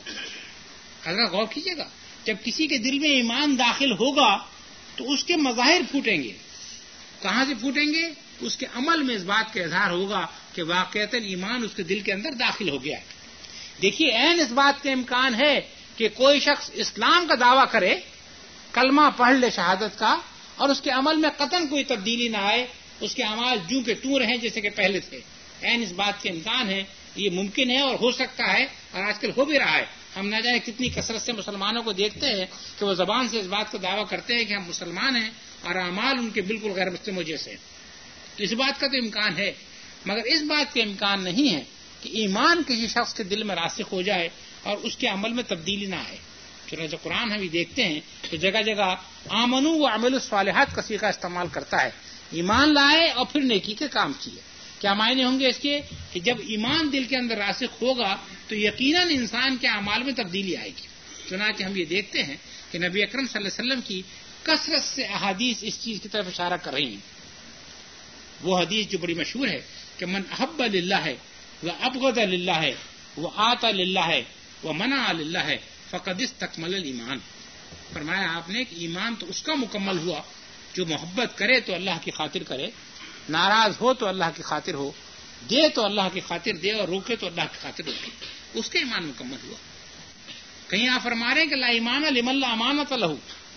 حضرات غور کیجیے گا، جب کسی کے دل میں ایمان داخل ہوگا تو اس کے مظاہر پھوٹیں گے۔ کہاں سے پھوٹیں گے؟ اس کے عمل میں اس بات کا اظہار ہوگا کہ واقعتاً ایمان اس کے دل کے اندر داخل ہو گیا ہے۔ دیکھیے عین اس بات کا امکان ہے کہ کوئی شخص اسلام کا دعویٰ کرے، کلمہ پڑھ لے شہادت کا، اور اس کے عمل میں قطعاً کوئی تبدیلی نہ آئے، اس کے اعمال جوں کے توں رہیں جیسے کہ پہلے تھے۔ عین اس بات کے امکان ہے، یہ ممکن ہے اور ہو سکتا ہے، اور آج کل ہو بھی رہا ہے۔ ہم نہ جانے کتنی کثرت سے مسلمانوں کو دیکھتے ہیں کہ وہ زبان سے اس بات کا دعویٰ کرتے ہیں کہ ہم مسلمان ہیں اور اعمال ان کے بالکل غیر مسلموں جیسے ہیں۔ تو اس بات کا تو امکان ہے، مگر اس بات کا امکان نہیں ہے کہ ایمان کسی شخص کے دل میں راسخ ہو جائے اور اس کے عمل میں تبدیلی نہ آئے۔ چنانچہ قرآن ہم یہ دیکھتے ہیں کہ جگہ جگہ آمنو و عملوا الصالحات کا صیغہ استعمال کرتا ہے، ایمان لائے اور پھر نیکی کے کام کیے۔ کیا معنی ہوں گے اس کے؟ کہ جب ایمان دل کے اندر راسخ ہوگا تو یقیناً انسان کے اعمال میں تبدیلی آئے گی۔ چنانچہ ہم یہ دیکھتے ہیں کہ نبی اکرم صلی اللہ علیہ وسلم کی کثرت سے احادیث اس چیز کی طرف اشارہ کر رہی ہیں. وہ حدیث جو بڑی مشہور ہے کہ من احب للہ ہے وہ ابغض للہ ہے وہ آتا للہ ہے وہ منع للہ ہے فقد استکمل الایمان. فرمایا آپ نے کہ ایمان تو اس کا مکمل ہوا جو محبت کرے تو اللہ کی خاطر کرے، ناراض ہو تو اللہ کی خاطر ہو، دے تو اللہ کی خاطر دے اور روکے تو اللہ کی خاطر روکے، اس کا ایمان مکمل ہوا. کہیں آپ فرما رہے ہیں کہ لا ایمان لمن لا امانت لہ،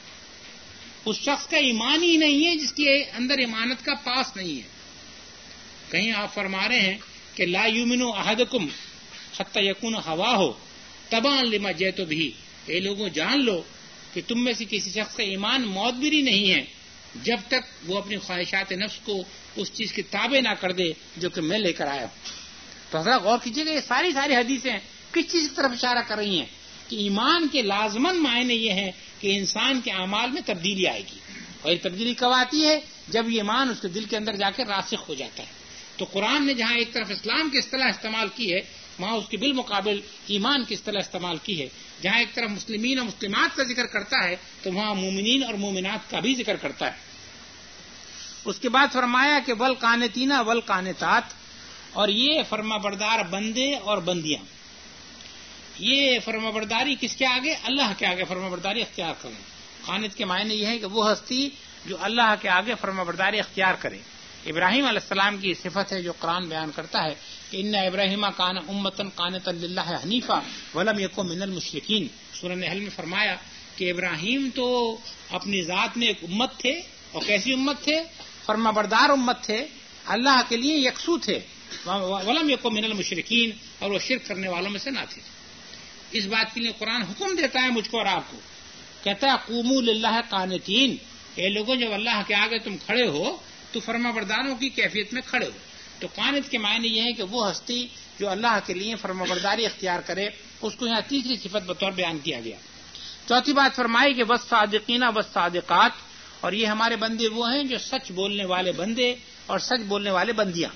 اس شخص کا ایمان ہی نہیں ہے جس کے اندر امانت کا پاس نہیں ہے. کہیں آپ فرما رہے ہیں کہ لا یؤمن احدکم حتی یکون ہواہ تبعا لما جئت بھی. اے لوگوں جان لو کہ تم میں سے کسی شخص کا ایمان معتبری نہیں ہے جب تک وہ اپنی خواہشات نفس کو اس چیز کے تابع نہ کر دے جو کہ میں لے کر آیا ہوں. تو حضرت غور کیجیے گا یہ ساری ساری حدیثیں کس چیز کی طرف اشارہ کر رہی ہیں کہ ایمان کے لازمن معنی یہ ہیں کہ انسان کے اعمال میں تبدیلی آئے گی. اور یہ تبدیلی کب آتی ہے؟ جب یہ ایمان اس کے دل کے اندر جا کے راسخ ہو جاتا ہے. تو قرآن نے جہاں ایک طرف اسلام کی اصطلاح استعمال کی ہے وہاں اس کے بالمقابل ایمان کی اصطلاح استعمال کی ہے. جہاں ایک طرف مسلمین اور مسلمات کا ذکر کرتا ہے تو وہاں مومنین اور مومنات کا بھی ذکر کرتا ہے. اس کے بعد فرمایا کہ ول قانتین ول قانتات، اور یہ فرما بردار بندے اور بندیاں. یہ فرما برداری کس کے آگے؟ اللہ کے آگے فرما برداری اختیار کریں. قانت کے معنی یہ ہے کہ وہ ہستی جو اللہ کے آگے فرما برداری اختیار کرے. ابراہیم علیہ السلام کی صفت ہے جو قرآن بیان کرتا ہے کہ ان ابراہیم کان امتن قانتا للہ حنیفا ولم یکن من المشرکین. سورہ نحل میں فرمایا کہ ابراہیم تو اپنی ذات میں ایک امت تھے، اور کیسی امت تھے؟ فرما بردار امت تھے، اللہ کے لیے یکسو تھے. ولم یکن من المشرکین، اور وہ شرک کرنے والوں میں سے نہ تھے. اس بات کے لیے قرآن حکم دیتا ہے مجھ کو اور آپ کو، کہتا ہے قوموا للہ قانتین. اے لوگوں جب اللہ کے آگے تم کھڑے ہو تو فرما برداروں کی کیفیت میں کھڑے ہو. تو قانت کے معنی یہ ہے کہ وہ ہستی جو اللہ کے لیے فرما برداری اختیار کرے، اس کو یہاں تیسری صفت بطور بیان کیا گیا. چوتھی بات فرمائی کہ بس صادقین بس صادقات، اور یہ ہمارے بندے وہ ہیں جو سچ بولنے والے بندے اور سچ بولنے والے بندیاں.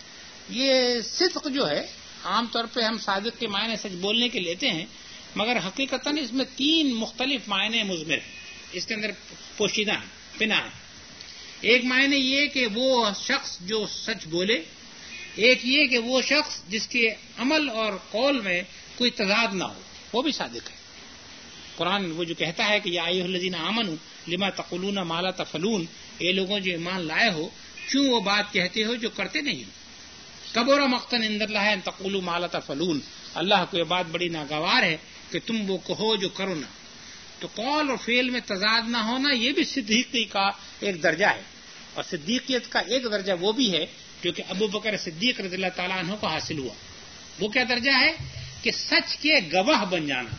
یہ صدق جو ہے عام طور پہ ہم صادق کے معنی سچ بولنے کے لیتے ہیں، مگر حقیقتاً اس میں تین مختلف معنی مضمر ہیں، اس کے اندر پوشیدہ ہیں، پنہاں ہیں. ایک معنی یہ کہ وہ شخص جو سچ بولے، ایک یہ کہ وہ شخص جس کے عمل اور قول میں کوئی تضاد نہ ہو، وہ بھی صادق ہے. قرآن وہ جو کہتا ہے کہ یا ایھا الذین آمنوا لما تقولون ما لا تفعلون، اے لوگوں جو ایمان لائے ہو کیوں وہ بات کہتے ہو جو کرتے نہیں ہو. کبر مقتا عند اللہ ان تقولوا ما لا تفعلون، اللہ کو یہ بات بڑی ناگوار ہے کہ تم وہ کہو جو کرو نہ. تو قول اور فعل میں تضاد نہ ہونا یہ بھی صدیقی کا ایک درجہ ہے، اور صدیقیت کا ایک درجہ وہ بھی ہے جو کہ ابو بکر صدیق رضی اللہ تعالیٰ عنہ کو حاصل ہوا. وہ کیا درجہ ہے کہ سچ کے گواہ بن جانا.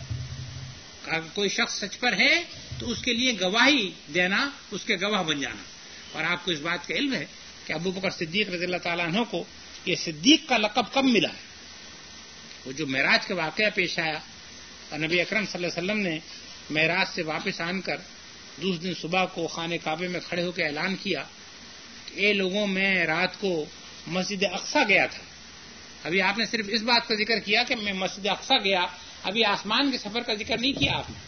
اگر کوئی شخص سچ پر ہے تو اس کے لیے گواہی دینا، اس کے گواہ بن جانا. اور آپ کو اس بات کا علم ہے کہ ابو بکر صدیق رضی اللہ تعالیٰ عنہ کو یہ صدیق کا لقب کب ملا ہے؟ وہ جو معراج کا واقعہ پیش آیا اور نبی اکرم صلی اللہ علیہ وسلم نے معراج سے واپس آن کر دوسرے دن صبح کو خانہ کعبے میں کھڑے ہو کے اعلان کیا کہ اے لوگوں میں رات کو مسجد اقصیٰ گیا تھا. ابھی آپ نے صرف اس بات کا ذکر کیا کہ میں مسجد اقصیٰ گیا، ابھی آسمان کے سفر کا ذکر نہیں کیا آپ نے.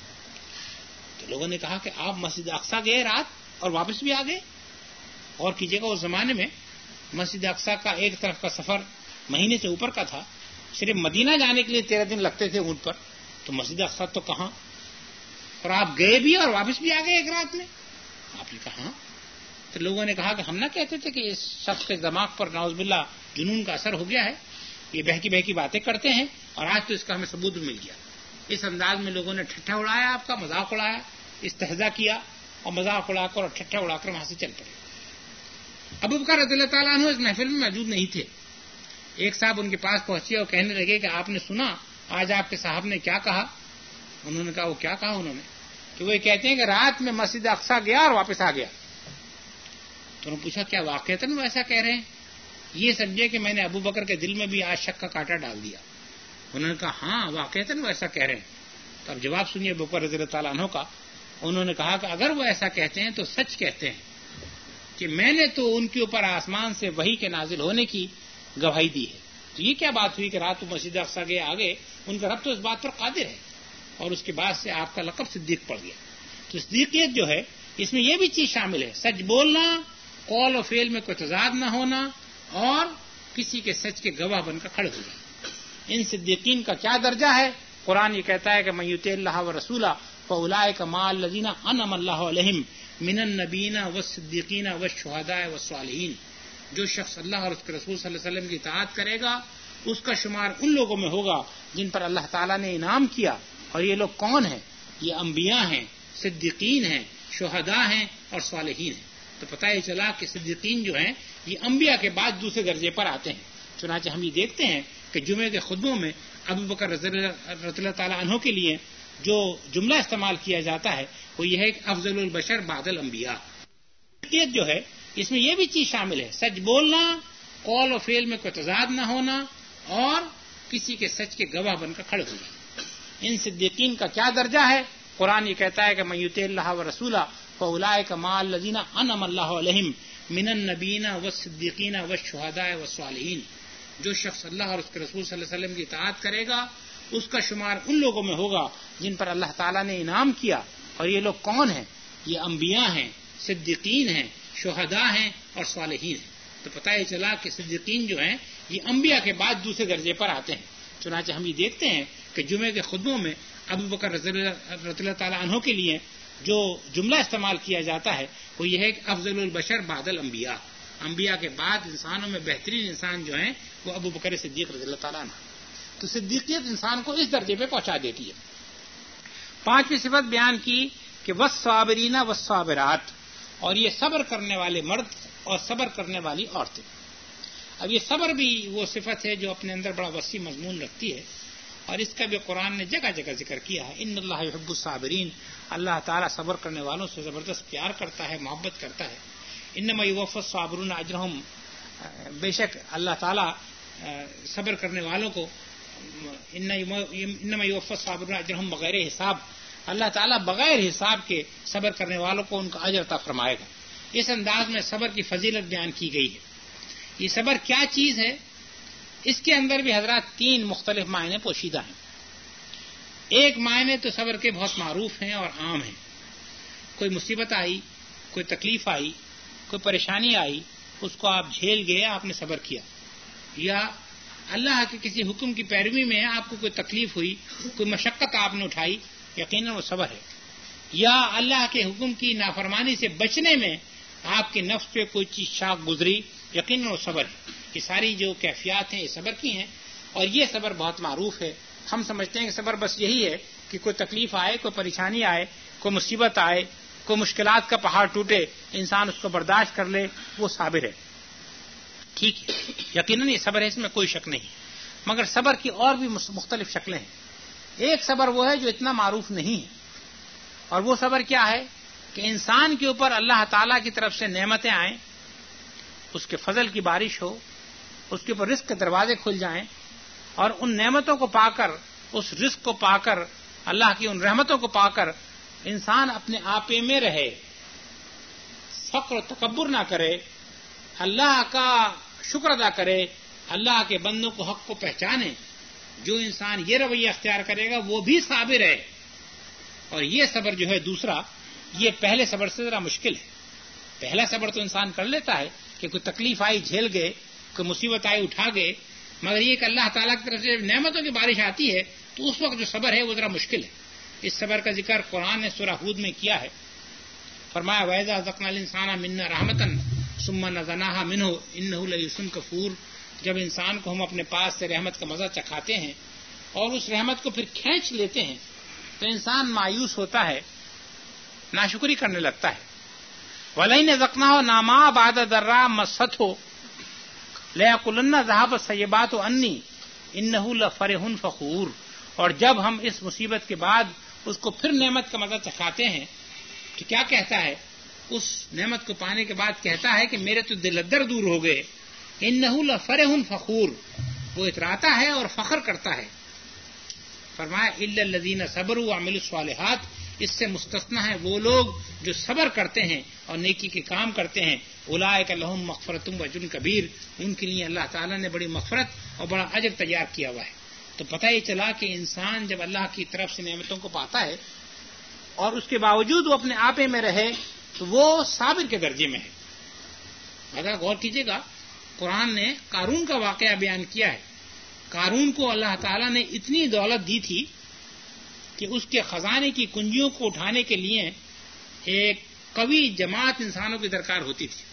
تو لوگوں نے کہا کہ آپ مسجد اقصیٰ گئے رات اور واپس بھی آ گئے. اور کیجیے گا اس زمانے میں مسجد اقصیٰ کا ایک طرف کا سفر مہینے سے اوپر کا تھا، صرف مدینہ جانے کے لیے تیرہ دن لگتے تھے اونٹ پر، تو مسجد اقصیٰ تو کہاں. اور آپ گئے بھی اور واپس بھی آ گئے ایک رات میں. آپ نے کہا. تو لوگوں نے کہا کہ ہم نہ کہتے تھے کہ اس شخص کے دماغ پر نعوذ باللہ جنون کا اثر ہو گیا ہے، یہ بہکی بہکی باتیں کرتے ہیں، اور آج تو اس کا ہمیں ثبوت مل گیا. اس انداز میں لوگوں نے ٹھٹھا اڑایا، آپ کا مذاق اڑایا، استہزاء کیا، اور مذاق اڑا کر اور ٹھٹھا اڑا کر وہاں سے چل پڑے. ابو بکر رضی اللہ تعالیٰ عنہ اس محفل میں موجود نہیں تھے. ایک صاحب ان کے پاس پہنچے اور کہنے لگے کہ آپ نے سنا آج آپ کے صاحب نے کیا کہا؟ انہوں نے کہا وہ کیا کہا انہوں نے؟ کہ وہ کہتے ہیں کہ رات میں مسجد اقصیٰ گیا اور واپس آ گیا. تو انہوں نے پوچھا کیا واقعتاً وہ ایسا کہہ رہے ہیں؟ یہ سمجھے کہ میں نے ابو بکر کے دل میں بھی آج شک کا کانٹا ڈال دیا. انہوں نے کہا ہاں واقعتاً وہ ایسا کہہ رہے ہیں. تو اب جواب سنیے ابو بکر رضی اللہ تعالیٰ عنہ کا. انہوں نے کہا کہ اگر وہ ایسا کہتے ہیں تو سچ کہتے ہیں کہ میں نے تو ان کے اوپر آسمان سے وحی کے نازل ہونے کی گواہی دی ہے. تو یہ کیا بات ہوئی کہ رات کو مسجد اقصیٰ گئے آگے؟ ان کا رب تو اس بات پر قادر ہے. اور اس کے بعد سے آپ کا لقب صدیق پڑ گیا. تو صدیقیت جو ہے اس میں یہ بھی چیز شامل ہے، سچ بولنا، قول و فعل میں کوئی تضاد نہ ہونا، اور کسی کے سچ کے گواہ بن کر کھڑے ہو جانا۔ ان صدیقین کا کیا درجہ ہے؟ قرآن یہ کہتا ہے کہ من یطع اللہ ورسولہ فاولئک مع الذین انعم اللہ علیہم من النبیین والصدیقین والشہداء والصالحین۔ جو شخص اللہ اور اس کے رسول صلی اللہ علیہ وسلم کی اطاعت کرے گا اس کا شمار ان لوگوں میں ہوگا جن پر اللہ تعالیٰ نے انعام کیا۔ اور یہ لوگ کون ہیں؟ یہ انبیاء ہیں، صدیقین ہیں، شہداء ہیں اور صالحین ہیں۔ تو پتہ یہ چلا کہ صدیقین جو ہیں یہ انبیاء کے بعد دوسرے درجے پر آتے ہیں۔ چنانچہ ہم یہ دیکھتے ہیں کہ جمعے کے خطبوں میں ابو بکر رضی اللہ تعالیٰ عنہ کے لیے جو جملہ استعمال کیا جاتا ہے وہ یہ ہے کہ افضل البشر بعد الانبیاء۔ جو ہے اس میں یہ بھی چیز شامل ہے، سچ بولنا، قول و فعل میں کوئی تضاد نہ ہونا، اور کسی کے سچ کے گواہ بن کر کھڑے ہو جانا۔ ان صدیقین کا کیا درجہ ہے؟ قرآن یہ کہتا ہے کہ من یطع اللہ ورسولہ فاولئک مع الذین انعم اللہ علیہم من النبیین والصدیقین والشہداء والصالحین۔ جو شخص اللہ اور اس کے رسول صلی اللہ علیہ وسلم کی اطاعت کرے گا اس کا شمار ان لوگوں میں ہوگا جن پر اللہ تعالیٰ نے انعام کیا۔ اور یہ لوگ کون ہیں؟ یہ انبیاء ہیں، صدیقین ہیں، شہداء ہیں اور صالحین ہیں۔ تو پتہ یہ چلا کہ صدیقین جو ہیں یہ انبیاء کے بعد دوسرے درجے پر آتے ہیں۔ چنانچہ ہم یہ دیکھتے ہیں کہ جمعے کے خطبوں میں ابو بکر رضی اللہ تعالیٰ عنہ کے لیے جو جملہ استعمال کیا جاتا ہے وہ یہ ہے کہ افضل البشر بعد الانبیاء۔ انبیاء کے بعد انسانوں میں بہترین انسان جو ہیں وہ ابو بکر صدیق رضی اللہ تعالیٰ عنہ۔ تو صدیقیت انسان کو اس درجے پہ پہنچا دیتی ہے۔ پانچویں صفت بیان کی کہ والصابرین والصابرات، اور یہ صبر کرنے والے مرد اور صبر کرنے والی عورتیں۔ اب یہ صبر بھی وہ صفت ہے جو اپنے اندر بڑا وسیع مضمون رکھتی ہے، اور اس کا بھی قرآن نے جگہ جگہ ذکر کیا ہے۔ ان اللہ یحب الصابرین، اللہ تعالیٰ صبر کرنے والوں سے زبردست پیار کرتا ہے، محبت کرتا ہے۔ انما یوفی الصابرون اجرہم، بے شک اللہ تعالیٰ صبر کرنے والوں کو انما یوفی الصابرون اجرہم بغیر حساب، اللہ تعالیٰ بغیر حساب کے صبر کرنے والوں کو ان کا اجر عطا فرمائے گا۔ اس انداز میں صبر کی فضیلت بیان کی گئی ہے۔ یہ صبر کیا چیز ہے؟ اس کے اندر بھی حضرات تین مختلف معنی پوشیدہ ہیں۔ ایک معنی تو صبر کے بہت معروف ہیں اور عام ہیں۔ کوئی مصیبت آئی، کوئی تکلیف آئی، کوئی پریشانی آئی، اس کو آپ جھیل گئے، آپ نے صبر کیا۔ یا اللہ کے کسی حکم کی پیروی میں آپ کو کوئی تکلیف ہوئی، کوئی مشقت آپ نے اٹھائی، یقیناً وہ صبر ہے۔ یا اللہ کے حکم کی نافرمانی سے بچنے میں آپ کے نفس پہ کوئی چیز شاق گزری، یقیناً وہ صبر ہے۔ یہ ساری جو کیفیات ہیں یہ صبر کی ہیں، اور یہ صبر بہت معروف ہے۔ ہم سمجھتے ہیں کہ صبر بس یہی ہے کہ کوئی تکلیف آئے، کوئی پریشانی آئے، کوئی مصیبت آئے، کوئی مشکلات کا پہاڑ ٹوٹے، انسان اس کو برداشت کر لے، وہ صابر ہے۔ ٹھیک ہے، یقیناً یہ صبر ہے، اس میں کوئی شک نہیں، مگر صبر کی اور بھی مختلف شکلیں ہیں۔ ایک صبر وہ ہے جو اتنا معروف نہیں ہے، اور وہ صبر کیا ہے کہ انسان کے اوپر اللہ تعالیٰ کی طرف سے نعمتیں آئیں، اس کے فضل کی بارش ہو، اس کے اوپر رزق کے دروازے کھل جائیں، اور ان نعمتوں کو پا کر، اس رزق کو پا کر، اللہ کی ان رحمتوں کو پا کر انسان اپنے آپے میں رہے، فخر و تکبر نہ کرے، اللہ کا شکر ادا کرے، اللہ کے بندوں کو حق کو پہچانے۔ جو انسان یہ رویہ اختیار کرے گا وہ بھی صابر ہے۔ اور یہ صبر جو ہے دوسرا، یہ پہلے صبر سے ذرا مشکل ہے۔ پہلا صبر تو انسان کر لیتا ہے کہ کوئی تکلیف آئی جھیل گئے، کوئی مصیبت آئی اٹھا گئے، مگر یہ کہ اللہ تعالیٰ کی طرف سے نعمتوں کی بارش آتی ہے تو اس وقت جو صبر ہے وہ ذرا مشکل ہے۔ اس صبر کا ذکر قرآن نے سورہ ہود میں کیا ہے۔ فرمایا وَإِذَا أَذَقْنَا الْإِنسَانَ مِنَّا رَحْمَةً ثُمَّ نَزَعْنَاهَا مِنْهُ إِنَّهُ لَيَئُوسٌ كَفُورٌ، جب انسان کو ہم اپنے پاس سے رحمت کا مزہ چکھاتے ہیں اور اس رحمت کو پھر کھینچ لیتے ہیں تو انسان مایوس ہوتا ہے، ناشکری کرنے لگتا ہے۔ وَلَئِنْ أَذَقْنَاهُ نَعْمَاءَ بَعْدَ ضَرَّاءٍ مَسَّتْهُ لَيَقُولَنَّ ذَهَبَ السَّيِّئَاتُ عَنِّي إِنَّهُ لَفَرِحٌ فَخُورٌ، اور جب ہم اس مصیبت کے بعد اس کو پھر نعمت کا مزہ چکھاتے ہیں تو کیا کہتا ہے؟ اس نعمت کو پانے کے بعد کہتا ہے کہ میرے تو دل ادر دور ہو گئے۔ إِنَّهُ لَفَرِحٌ فَخُورٌ، وہ اتراتا ہے اور فخر کرتا ہے۔ فرمایا إِلَّا الَّذِينَ صَبَرُوا وَعَمِلُوا الصَّالِحَاتِ، اس سے مستثنیٰ ہیں وہ لوگ جو صبر کرتے ہیں اور نیکی کے کام کرتے ہیں۔ اولئک لہم مغفرۃ واجر کبیر، ان کے لیے اللہ تعالیٰ نے بڑی مغفرت اور بڑا اجر تیار کیا ہوا ہے۔ تو پتہ یہ چلا کہ انسان جب اللہ کی طرف سے نعمتوں کو پاتا ہے اور اس کے باوجود وہ اپنے آپے میں رہے، تو وہ صابر کے درجے میں ہے. اگر غور کیجیے گا، قرآن نے قارون کا واقعہ بیان کیا ہے. قارون کو اللہ تعالیٰ نے اتنی دولت دی تھی کہ اس کے خزانے کی کنجیوں کو اٹھانے کے لیے ایک قوی جماعت انسانوں کی درکار ہوتی تھی.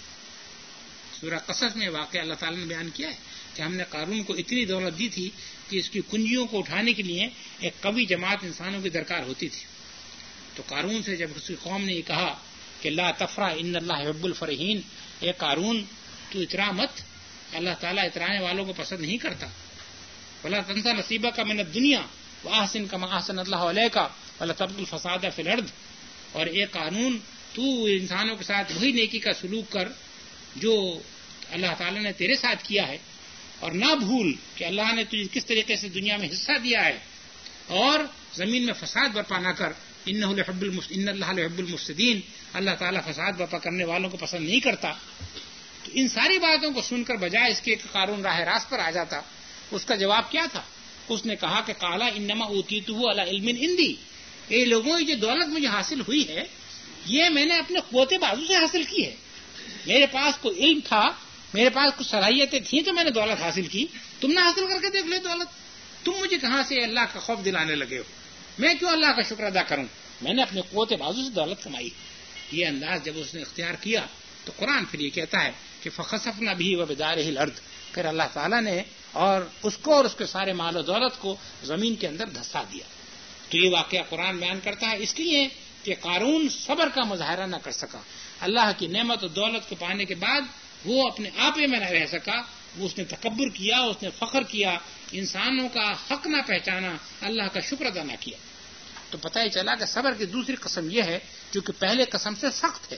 سورہ قصص میں واقعہ اللہ تعالیٰ نے بیان کیا ہے کہ ہم نے قارون کو اتنی دولت دی تھی کہ اس کی کنجیوں کو اٹھانے کے لیے ایک قوی جماعت انسانوں کی درکار ہوتی تھی. تو قارون سے جب اس کی قوم نے یہ کہا کہ لا تفرح ان اللہ يحب الفرحین، اے قارون تو اترا مت، اللہ تعالیٰ اترانے والوں کو پسند نہیں کرتا. ولا تنسى نصیبک من الدنیا واحسن کما احسن اللہ علیک ولا تبغ الفساد فی الارض. اور اے قارون تو انسانوں کے ساتھ وہی نیکی کا سلوک کر جو اللہ تعالیٰ نے تیرے ساتھ کیا ہے، اور نہ بھول کہ اللہ نے تجھے کس طریقے سے دنیا میں حصہ دیا ہے، اور زمین میں فساد برپا نہ کر. انہ لحب المفسدین، ان اللہ لحب المفسدین، اللہ تعالیٰ فساد برپا کرنے والوں کو پسند نہیں کرتا. تو ان ساری باتوں کو سن کر بجائے اس کے کہ قارون راہ راست پر آ جاتا، اس کا جواب کیا تھا؟ اس نے کہا کہ قالا انما اوتیتہ علی علم عندی، اے لوگوں یہ جو دولت مجھے حاصل ہوئی ہے یہ میں نے اپنے قوت بازو سے حاصل کی ہے. میرے پاس کوئی علم تھا، میرے پاس کچھ صلاحیتیں تھیں تو میں نے دولت حاصل کی. تم نے حاصل کر کے دیکھ لے دولت. تم مجھے کہاں سے اللہ کا خوف دلانے لگے ہو؟ میں کیوں اللہ کا شکر ادا کروں؟ میں نے اپنے قوت بازو سے دولت کمائی. یہ انداز جب اس نے اختیار کیا تو قرآن پھر یہ کہتا ہے کہ فخسفنا بہ وبدارہ الارض، پھر اللہ تعالیٰ نے اور اس کو اور اس کے سارے مال و دولت کو زمین کے اندر دھسا دیا. تو یہ واقعہ قرآن بیان کرتا ہے اس لیے کہ قارون صبر کا مظاہرہ نہ کر سکا. اللہ کی نعمت و دولت کو پانے کے بعد وہ اپنے آپے میں نہ رہ سکا. وہ اس نے تکبر کیا، اس نے فخر کیا، انسانوں کا حق نہ پہچانا، اللہ کا شکر ادا نہ کیا. تو پتہ ہی چلا کہ صبر کی دوسری قسم یہ ہے جو کہ پہلے قسم سے سخت ہے،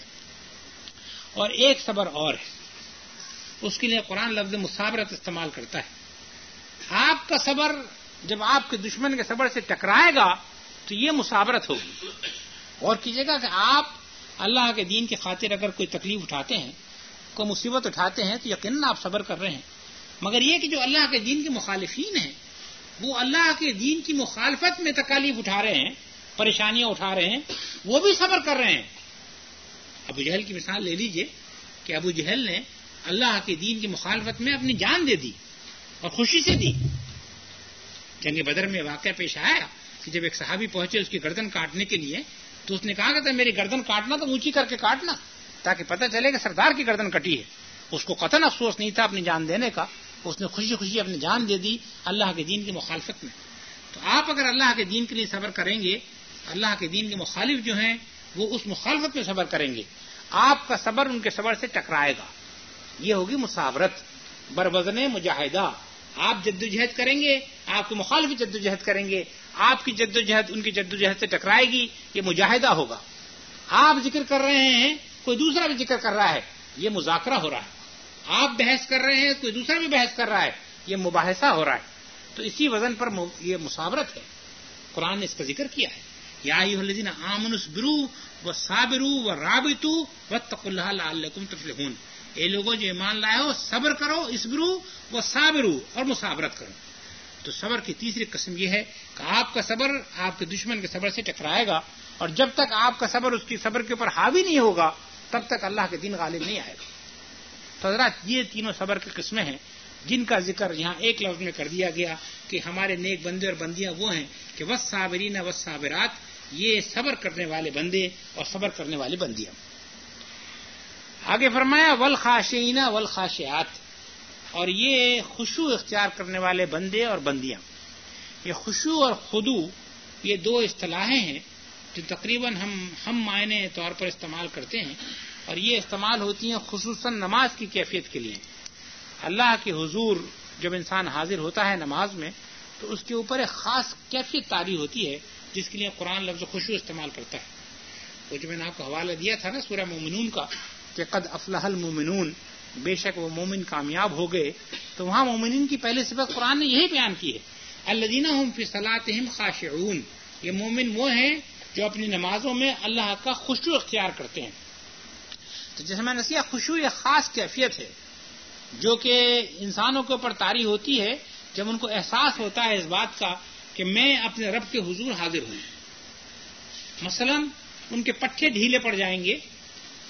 اور ایک صبر اور ہے. اس کے لیے قرآن لفظ مصابرت استعمال کرتا ہے. آپ کا صبر جب آپ کے دشمن کے صبر سے ٹکرائے گا تو یہ مصابرت ہوگی. اور کیجیے گا کہ آپ اللہ کے دین کی خاطر اگر کوئی تکلیف اٹھاتے ہیں، کوئی مصیبت اٹھاتے ہیں، تو یقیناً آپ صبر کر رہے ہیں. مگر یہ کہ جو اللہ کے دین کے مخالفین ہیں وہ اللہ کے دین کی مخالفت میں تکالیف اٹھا رہے ہیں، پریشانیاں اٹھا رہے ہیں، وہ بھی صبر کر رہے ہیں. ابو جہل کی مثال لے لیجئے کہ ابو جہل نے اللہ کے دین کی مخالفت میں اپنی جان دے دی اور خوشی سے دی. جنگ بدر میں واقعہ پیش آیا کہ جب ایک صحابی پہنچے اس کی گردن کاٹنے کے لیے تو اس نے کہا کہ میری گردن کاٹنا تو اونچی کر کے کاٹنا تاکہ پتہ چلے کہ سردار کی گردن کٹی ہے. اس کو قطعاً افسوس نہیں تھا اپنی جان دینے کا، اس نے خوشی خوشی اپنی جان دے دی اللہ کے دین کی مخالفت میں. تو آپ اگر اللہ کے دین کے لیے صبر کریں گے، اللہ کے دین کے مخالف جو ہیں وہ اس مخالفت میں صبر کریں گے، آپ کا صبر ان کے صبر سے ٹکرائے گا. یہ ہوگی مصابرت بروزن مجاہدہ. آپ جدوجہد کریں گے، آپ کے مخالف جدوجہد کریں گے، آپ کی جدوجہد ان کی جدوجہد سے ٹکرائے گی، یہ مجاہدہ ہوگا. آپ ذکر کر رہے ہیں، کوئی دوسرا بھی ذکر کر رہا ہے، یہ مذاکرہ ہو رہا ہے. آپ بحث کر رہے ہیں، کوئی دوسرا بھی بحث کر رہا ہے، یہ مباحثہ ہو رہا ہے. تو اسی وزن پر یہ مصابرت ہے. قرآن نے اس کا ذکر کیا ہے، یا ایھا الذین آمنوا اصبروا وصابروا ورابطوا واتقوا اللہ لعلکم تفلحون. اے لوگوں جو ایمان لائے ہو، صبر کرو، اصبروا وصابروا، اور مصابرت کرو. تو صبر کی تیسری قسم یہ ہے کہ آپ کا صبر آپ کے دشمن کے صبر سے ٹکرائے گا، اور جب تک آپ کا صبر اس کی صبر کے اوپر حاوی نہیں ہوگا تب تک اللہ کے دین غالب نہیں آئے گا. تو حضرات یہ تینوں صبر کی قسمیں ہیں جن کا ذکر یہاں ایک لفظ میں کر دیا گیا کہ ہمارے نیک بندے اور بندیاں وہ ہیں کہ والصابرین والصابرات، یہ صبر کرنے والے بندے اور صبر کرنے والی بندیاں. آگے فرمایا والخاشعین والخاشعات، اور یہ خشوع اختیار کرنے والے بندے اور بندیاں. یہ خشوع اور خضوع یہ دو اصطلاحیں ہیں جو تقریباً ہم ہم معنی طور پر استعمال کرتے ہیں، اور یہ استعمال ہوتی ہیں خصوصاً نماز کی کیفیت کے لیے. اللہ کے حضور جب انسان حاضر ہوتا ہے نماز میں تو اس کے اوپر ایک خاص کیفیت طاری ہوتی ہے جس کے لیے قرآن لفظ خشوع استعمال کرتا ہے. وہ جو میں نے آپ کو حوالہ دیا تھا نا سورہ مومنون کا کہ قد افلح المومنون، بے شک وہ مومن کامیاب ہو گئے، تو وہاں مومنین کی پہلے صفت قرآن نے یہی بیان کی ہے، الذین هم فی صلاتهم خاشعون. یہ مومن وہ ہیں جو اپنی نمازوں میں اللہ کا خشوع اختیار کرتے ہیں. تو جیسے میں نے کہا خشوع ایک خاص کیفیت ہے جو کہ انسانوں کے اوپر طاری ہوتی ہے جب ان کو احساس ہوتا ہے اس بات کا کہ میں اپنے رب کے حضور حاضر ہوں. مثلا ان کے پٹھے ڈھیلے پڑ جائیں گے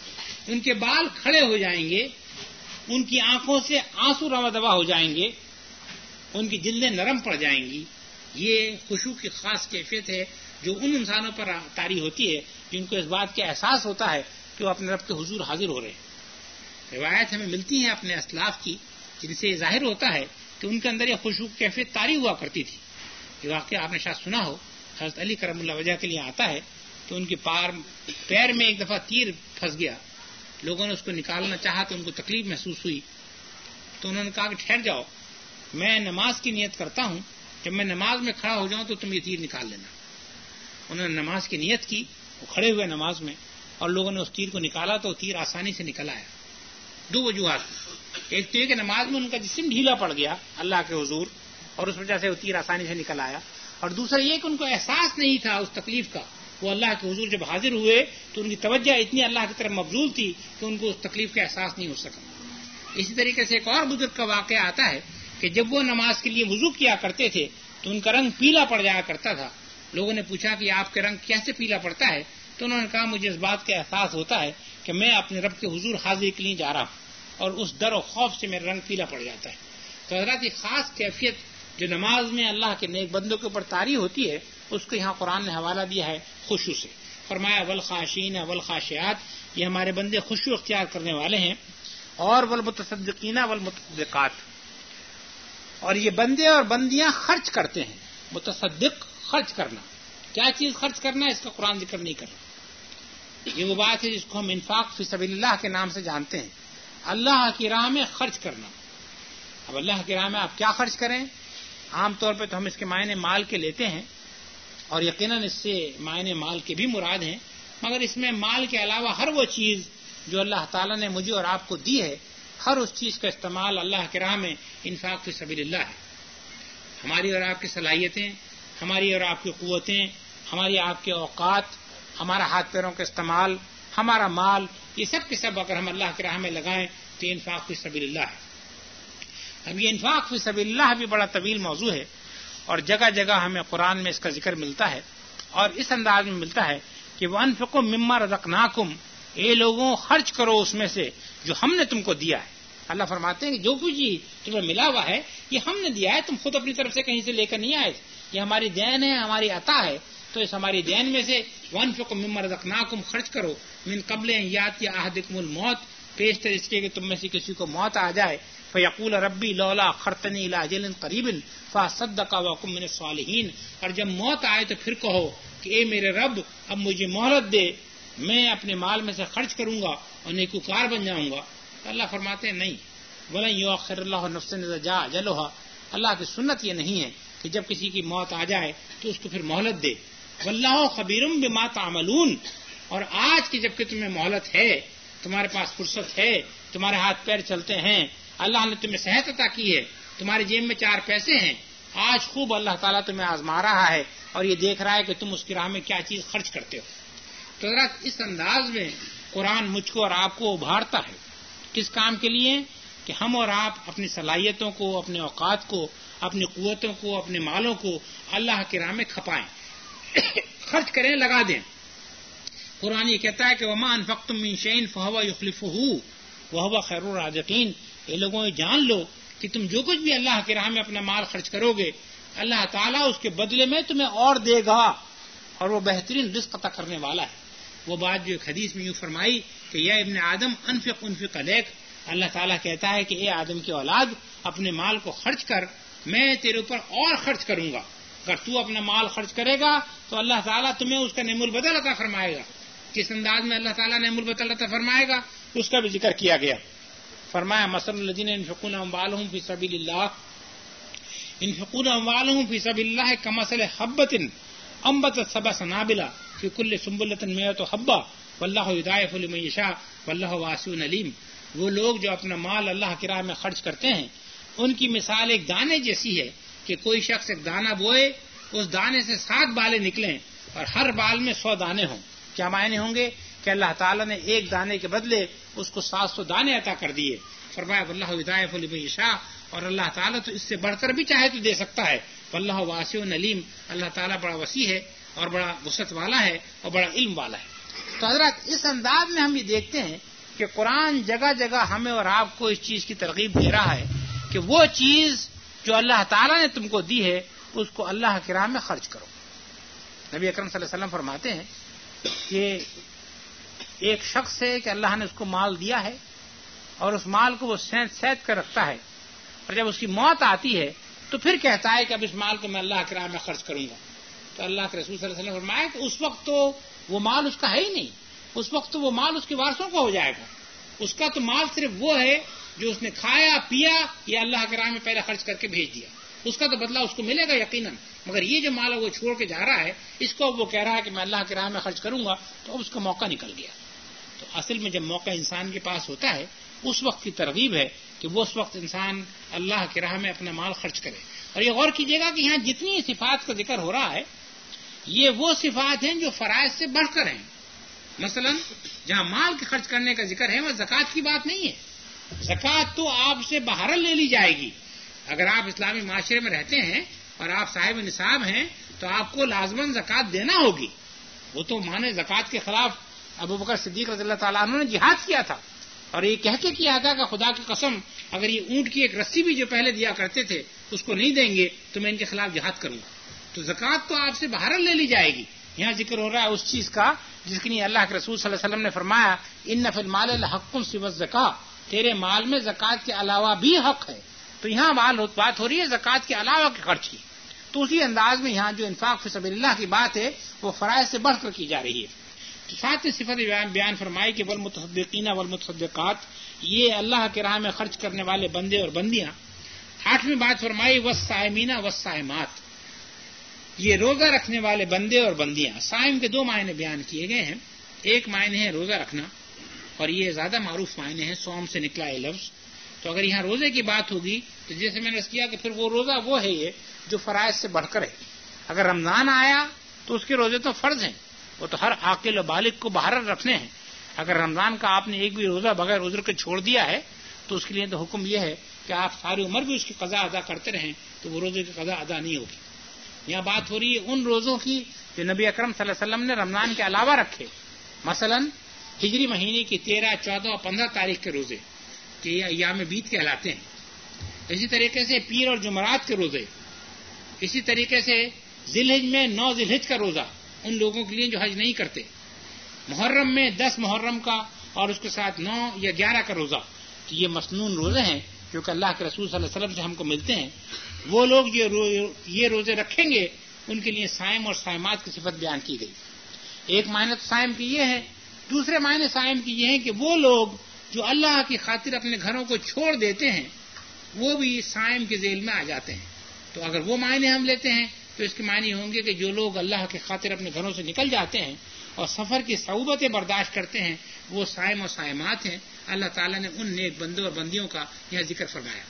ان کے بال کھڑے ہو جائیں گے، ان کی آنکھوں سے آنسو روا دوا ہو جائیں گے، ان کی جلدیں نرم پڑ جائیں گی۔ یہ خشوع کی خاص کیفیت ہے جو ان انسانوں پر طاری ہوتی ہے جن کو اس بات کا احساس ہوتا ہے کہ وہ اپنے رب کے حضور حاضر ہو رہے ہیں۔ روایت ہمیں ملتی ہیں اپنے اسلاف کی جن سے یہ ظاہر ہوتا ہے کہ ان کے اندر یہ خشوع کی کیفیت طاری ہوا کرتی تھی۔ یہ واقعہ آپ نے شاید سنا ہو، حضرت علی کرم اللہ وجہ کے لیے آتا ہے کہ ان کے پار پیر میں ایک دفعہ تیر پھنس گیا، لوگوں نے اس کو نکالنا چاہا تو ان کو تکلیف محسوس ہوئی، تو انہوں نے کہا کہ ٹھہر جاؤ، میں نماز کی نیت کرتا ہوں، جب میں نماز میں کھڑا ہو جاؤں تو تم یہ تیر نکال لینا۔ انہوں نے نماز کی نیت کی، وہ کھڑے ہوئے نماز میں، اور لوگوں نے اس تیر کو نکالا تو تیر آسانی سے نکل آیا۔ دو وجوہات، ایک تو یہ کہ نماز میں ان کا جسم ڈھیلا پڑ گیا اللہ کے حضور اور اس وجہ سے وہ تیر آسانی سے نکل آیا، اور دوسرا یہ کہ ان کو احساس نہیں تھا اس تکلیف کا۔ وہ اللہ کے حضور جب حاضر ہوئے تو ان کی توجہ اتنی اللہ کی طرف مبذول تھی کہ ان کو اس تکلیف کا احساس نہیں ہو سکا۔ اسی طریقے سے ایک اور بزرگ کا واقعہ آتا ہے کہ جب وہ نماز کے لیے وضو کیا کرتے تھے تو ان کا رنگ پیلا پڑ جایا کرتا تھا۔ لوگوں نے پوچھا کہ آپ کا رنگ کیسے پیلا پڑتا ہے؟ تو انہوں نے کہا مجھے اس بات کا احساس ہوتا ہے کہ میں اپنے رب کے حضور حاضری کے لیے جا رہا ہوں، اور اس ڈر و خوف سے میرا رنگ پیلا پڑ جاتا ہے۔ تو حضرات، یہ خاص کیفیت جو نماز میں اللہ کے نیک بندوں کے اوپر طاری ہوتی ہے، اس کو یہاں قرآن نے حوالہ دیا ہے خشوع سے۔ فرمایا والخاشعین والخاشعات، یہ ہمارے بندے خشوع اختیار کرنے والے ہیں، اور والمتصدقین والمتصدقات، اور یہ بندے اور بندیاں خرچ کرتے ہیں۔ متصدق خرچ کرنا، کیا چیز خرچ کرنا ہے اس کا قرآن ذکر نہیں کر رہا۔ یہ وہ بات ہے جس کو ہم انفاق فی سبیل اللہ کے نام سے جانتے ہیں، اللہ کی راہ میں خرچ کرنا۔ اب اللہ کی راہ میں آپ کیا خرچ کریں؟ عام طور پہ تو ہم اس کے معنی مال کے لیتے ہیں، اور یقیناً اس سے معنی مال کے بھی مراد ہیں، مگر اس میں مال کے علاوہ ہر وہ چیز جو اللہ تعالیٰ نے مجھے اور آپ کو دی ہے، ہر اس چیز کا استعمال اللہ کی راہ میں انفاق فی سبیل اللہ ہے۔ ہماری اور آپ کی صلاحیتیں، ہماری اور آپ کی قوتیں، ہماری آپ کے اوقات، ہمارا ہاتھ پیروں کا استعمال، ہمارا مال، یہ سب کے سب اگر ہم اللہ کی راہ میں لگائیں تو انفاق فی سبیل اللہ ہے۔ اب یہ انفاق فی سبیل اللہ بھی بڑا طویل موضوع ہے، اور جگہ جگہ ہمیں قرآن میں اس کا ذکر ملتا ہے، اور اس انداز میں ملتا ہے کہ وَأَنفِقُوا مِمَّا رَزَقْنَاكُمْ، اے لوگوں خرچ کرو اس میں سے جو ہم نے تم کو دیا ہے۔ اللہ فرماتے ہیں کہ جو کچھ تمہیں ملا ہوا ہے یہ ہم نے دیا ہے، تم خود اپنی طرف سے کہیں سے لے کر نہیں آئے، یہ ہماری دین ہے، ہماری عطا ہے۔ تو اس ہماری دین میں سے وَأَنفِقُوا مِمَّا رَزَقْنَاكُمْ خرچ کرو، مِن قَبْلِ أَن يَأْتِيَ أَحَدَكُمُ الْمَوْتُ، پیشتر اس کے کہ تم میں سے کسی کو موت آ جائے، فَيَقُولَ رَبِّي لَوْلَا أَخَّرْتَنِي إِلَىٰ أَجَلٍ قَرِيبٍ فَأَصَّدَّقَ وَأَكُن مِّنَ الصَّالِحِينَ، اور جب موت آئے تو پھر کہو کہ اے میرے رب اب مجھے مہلت دے، میں اپنے مال میں سے خرچ کروں گا اور نیکوکار بن جاؤں گا۔ تو اللہ فرماتے ہیں نہیں، وَلَن يُؤَخِّرَ اللَّهُ نَفْسًا إِذَا جَاءَ أَجَلُهَا، اللہ کی سنت یہ نہیں ہے کہ جب کسی کی موت آ جائے تو اس کو پھر مہلت دے۔ وَاللَّهُ خَبِيرٌ بِمَا تَعْمَلُونَ، اور آج کی جب کہ تمہیں مہلت ہے، تمہارے پاس فرصت ہے، تمہارے ہاتھ پیر چلتے ہیں، اللہ نے تمہیں صحت عطا کی ہے، تمہارے جیب میں چار پیسے ہیں، آج خوب اللہ تعالیٰ تمہیں آزما رہا ہے اور یہ دیکھ رہا ہے کہ تم اس کی راہ میں کیا چیز خرچ کرتے ہو۔ تو ذرا اس انداز میں قرآن مجھ کو اور آپ کو ابھارتا ہے، کس کام کے لیے؟ کہ ہم اور آپ اپنی صلاحیتوں کو، اپنے اوقات کو، اپنی قوتوں کو، اپنے مالوں کو اللہ کی راہ میں کھپائیں، خرچ کریں، لگا دیں۔ قرآن یہ کہتا ہے کہ وَمَا أَنفَقْتُم مِّن شَيْءٍ فَهُوَ يُخْلِفُهُ وَهُوَ خَيْرُ الرَّازِقِينَ، یہ لوگوں جان لو کہ تم جو کچھ بھی اللہ کی راہ میں اپنا مال خرچ کرو گے، اللہ تعالیٰ اس کے بدلے میں تمہیں اور دے گا، اور وہ بہترین رزق عطا کرنے والا ہے۔ وہ بات جو ایک حدیث میں یوں فرمائی کہ یا ابن آدم انفق انفق علیک، اللہ تعالیٰ کہتا ہے کہ اے آدم کی اولاد اپنے مال کو خرچ کر، میں تیرے اوپر اور خرچ کروں گا۔ اگر تو اپنا مال خرچ کرے گا تو اللہ تعالیٰ تمہیں اس کا نعم البدل عطا فرمائے گا۔ کس انداز میں اللہ تعالیٰ نعم البدل عطا فرمائے گا اس کا بھی ذکر کیا گیا۔ فرمایا مثل الذین ينفقون اموالهم فی سبیل اللہ ينفقون اموالهم فی سبیل اللہ کمثل حبۃ انبتت سبع سنابل فی کل سنبلۃ مئۃ حبۃ واللہ یضاعف لمن یشاء واللہ واسع علیم۔ وہ لوگ جو اپنا مال اللہ کی راہ میں خرچ کرتے ہیں، ان کی مثال ایک دانے جیسی ہے کہ کوئی شخص ایک دانہ بوئے، اس دانے سے سات بالیں نکلیں اور ہر بال میں سو دانے ہوں۔ کیا معنی ہوں گے کہ اللہ تعالیٰ نے ایک دانے کے بدلے اس کو سات سو دانے عطا کر دیے۔ فرمایا واللہ یضاعف لمن یشاء، اور اللہ تعالیٰ تو اس سے بڑھ کر بھی چاہے تو دے سکتا ہے۔ واللہ واسع علیم، اللہ تعالیٰ بڑا وسیع ہے اور بڑا وسعت والا ہے اور بڑا علم والا ہے۔ تو حضرات اس انداز میں ہم یہ دیکھتے ہیں کہ قرآن جگہ جگہ ہمیں اور آپ کو اس چیز کی ترغیب دے رہا ہے کہ وہ چیز جو اللہ تعالیٰ نے تم کو دی ہے اس کو اللہ کی راہ میں خرچ کرو. نبی اکرم صلی اللہ علیہ وسلم فرماتے ہیں کہ ایک شخص ہے کہ اللہ نے اس کو مال دیا ہے اور اس مال کو وہ سینت سینت کر رکھتا ہے، اور جب اس کی موت آتی ہے تو پھر کہتا ہے کہ اب اس مال کو میں اللہ کی راہ میں خرچ کروں گا. تو اللہ کے رسول صلی اللہ علیہ وسلم نے فرمایا کہ اس وقت تو وہ مال اس کا ہے ہی نہیں، اس وقت تو وہ مال اس کے وارثوں کا ہو جائے گا. اس کا تو مال صرف وہ ہے جو اس نے کھایا پیا یا اللہ کے راہ میں پہلے خرچ کر کے بھیج دیا، اس کا تو بدلہ اس کو ملے گا یقیناً. مگر یہ جو مال وہ چھوڑ کے جا رہا ہے اس کو وہ کہہ رہا ہے کہ میں اللہ کے راہ میں خرچ کروں گا، تو اب اس کا موقع نکل گیا. تو اصل میں جب موقع انسان کے پاس ہوتا ہے اس وقت کی ترغیب ہے کہ وہ اس وقت انسان اللہ کی راہ میں اپنا مال خرچ کرے. اور یہ غور کیجیے گا کہ یہاں جتنی صفات کا ذکر ہو رہا ہے یہ وہ صفات ہیں جو فرائض سے بڑھ کر ہیں. مثلا جہاں مال کے خرچ کرنے کا ذکر ہے وہ زکوٰۃ کی بات نہیں ہے. زکوٰۃ تو آپ سے بہرحال لے لی جائے گی. اگر آپ اسلامی معاشرے میں رہتے ہیں اور آپ صاحب نصاب ہیں تو آپ کو لازماً زکوٰۃ دینا ہوگی. وہ تو مانے زکوٰۃ کے خلاف ابو بکر صدیق رضی اللہ تعالیٰ عنہ نے جہاد کیا تھا اور یہ کہہ کے کیا تھا کہ خدا کی قسم اگر یہ اونٹ کی ایک رسی بھی جو پہلے دیا کرتے تھے اس کو نہیں دیں گے تو میں ان کے خلاف جہاد کروں گا. تو زکوٰۃ تو آپ سے باہر لے لی جائے گی. یہاں ذکر ہو رہا ہے اس چیز کا جس کے لیے اللہ کے رسول صلی اللہ علیہ وسلم نے فرمایا ان فی المال لحق سوی الزکاۃ، تیرے مال میں زکوٰۃ کے علاوہ بھی حق ہے. تو یہاں بات ہو رہی ہے زکوٰۃ کے علاوہ کے خرچ کی. تو اسی انداز میں یہاں جو انفاق فی سبیل اللہ کی بات ہے وہ فرائض سے بڑھ کر کی جا رہی ہے. تو ساتھ صفت بیان فرمائی کہ والمتصدقین والمتصدقات، یہ اللہ کے راہ میں خرچ کرنے والے بندے اور بندیاں. آٹھویں بات فرمائی والصائمین والصائمات، یہ روزہ رکھنے والے بندے اور بندیاں. صائم کے دو معنی بیان کیے گئے ہیں. ایک معنی ہے روزہ رکھنا اور یہ زیادہ معروف معنی ہے، صوم سے نکلا یہ لفظ. تو اگر یہاں روزے کی بات ہوگی تو جیسے میں نے اس کیا کہ پھر وہ روزہ وہ ہے یہ جو فرائض سے بڑھ کر ہے. اگر رمضان آیا تو اس کے روزے تو فرض ہیں، وہ تو ہر عاقل و بالغ کو باہر رکھنے ہیں. اگر رمضان کا آپ نے ایک بھی روزہ بغیر عذر کے چھوڑ دیا ہے تو اس کے لیے تو حکم یہ ہے کہ آپ ساری عمر بھی اس کی قضا ادا کرتے رہیں تو وہ روزے کی قضا ادا نہیں ہوگی. یہاں بات ہو رہی ہے ان روزوں کی جو نبی اکرم صلی اللہ علیہ وسلم نے رمضان کے علاوہ رکھے. مثلا ہجری مہینے کی تیرہ چودہ اور پندرہ تاریخ کے روزے کہ یہ ایام بیت کہلاتے ہیں. اسی طریقے سے پیر اور جمعرات کے روزے. اسی طریقے سے ذی الحج میں نو ذی الحج کا روزہ ان لوگوں کے لیے جو حج نہیں کرتے. محرم میں دس محرم کا اور اس کے ساتھ نو یا گیارہ کا روزہ. تو یہ مسنون روزے ہیں جو کہ اللہ کے رسول صلی اللہ علیہ وسلم سے ہم کو ملتے ہیں. وہ لوگ جو رو یہ روزے رکھیں گے ان کے لیے صائم اور صائمات کی صفت بیان کی گئی. ایک معنی تو صائم کی یہ ہے. دوسرے معنی صائم کی یہ ہے کہ وہ لوگ جو اللہ کی خاطر اپنے گھروں کو چھوڑ دیتے ہیں وہ بھی صائم کے ذیل میں آ جاتے ہیں. تو اگر وہ معنی ہم لیتے ہیں تو اس کے معنی ہوں گے کہ جو لوگ اللہ کی خاطر اپنے گھروں سے نکل جاتے ہیں اور سفر کی صعوبتیں برداشت کرتے ہیں وہ صائم اور صائمات ہیں. اللہ تعالیٰ نے ان نیک بندوں اور بندیوں کا یہاں ذکر فرمایا.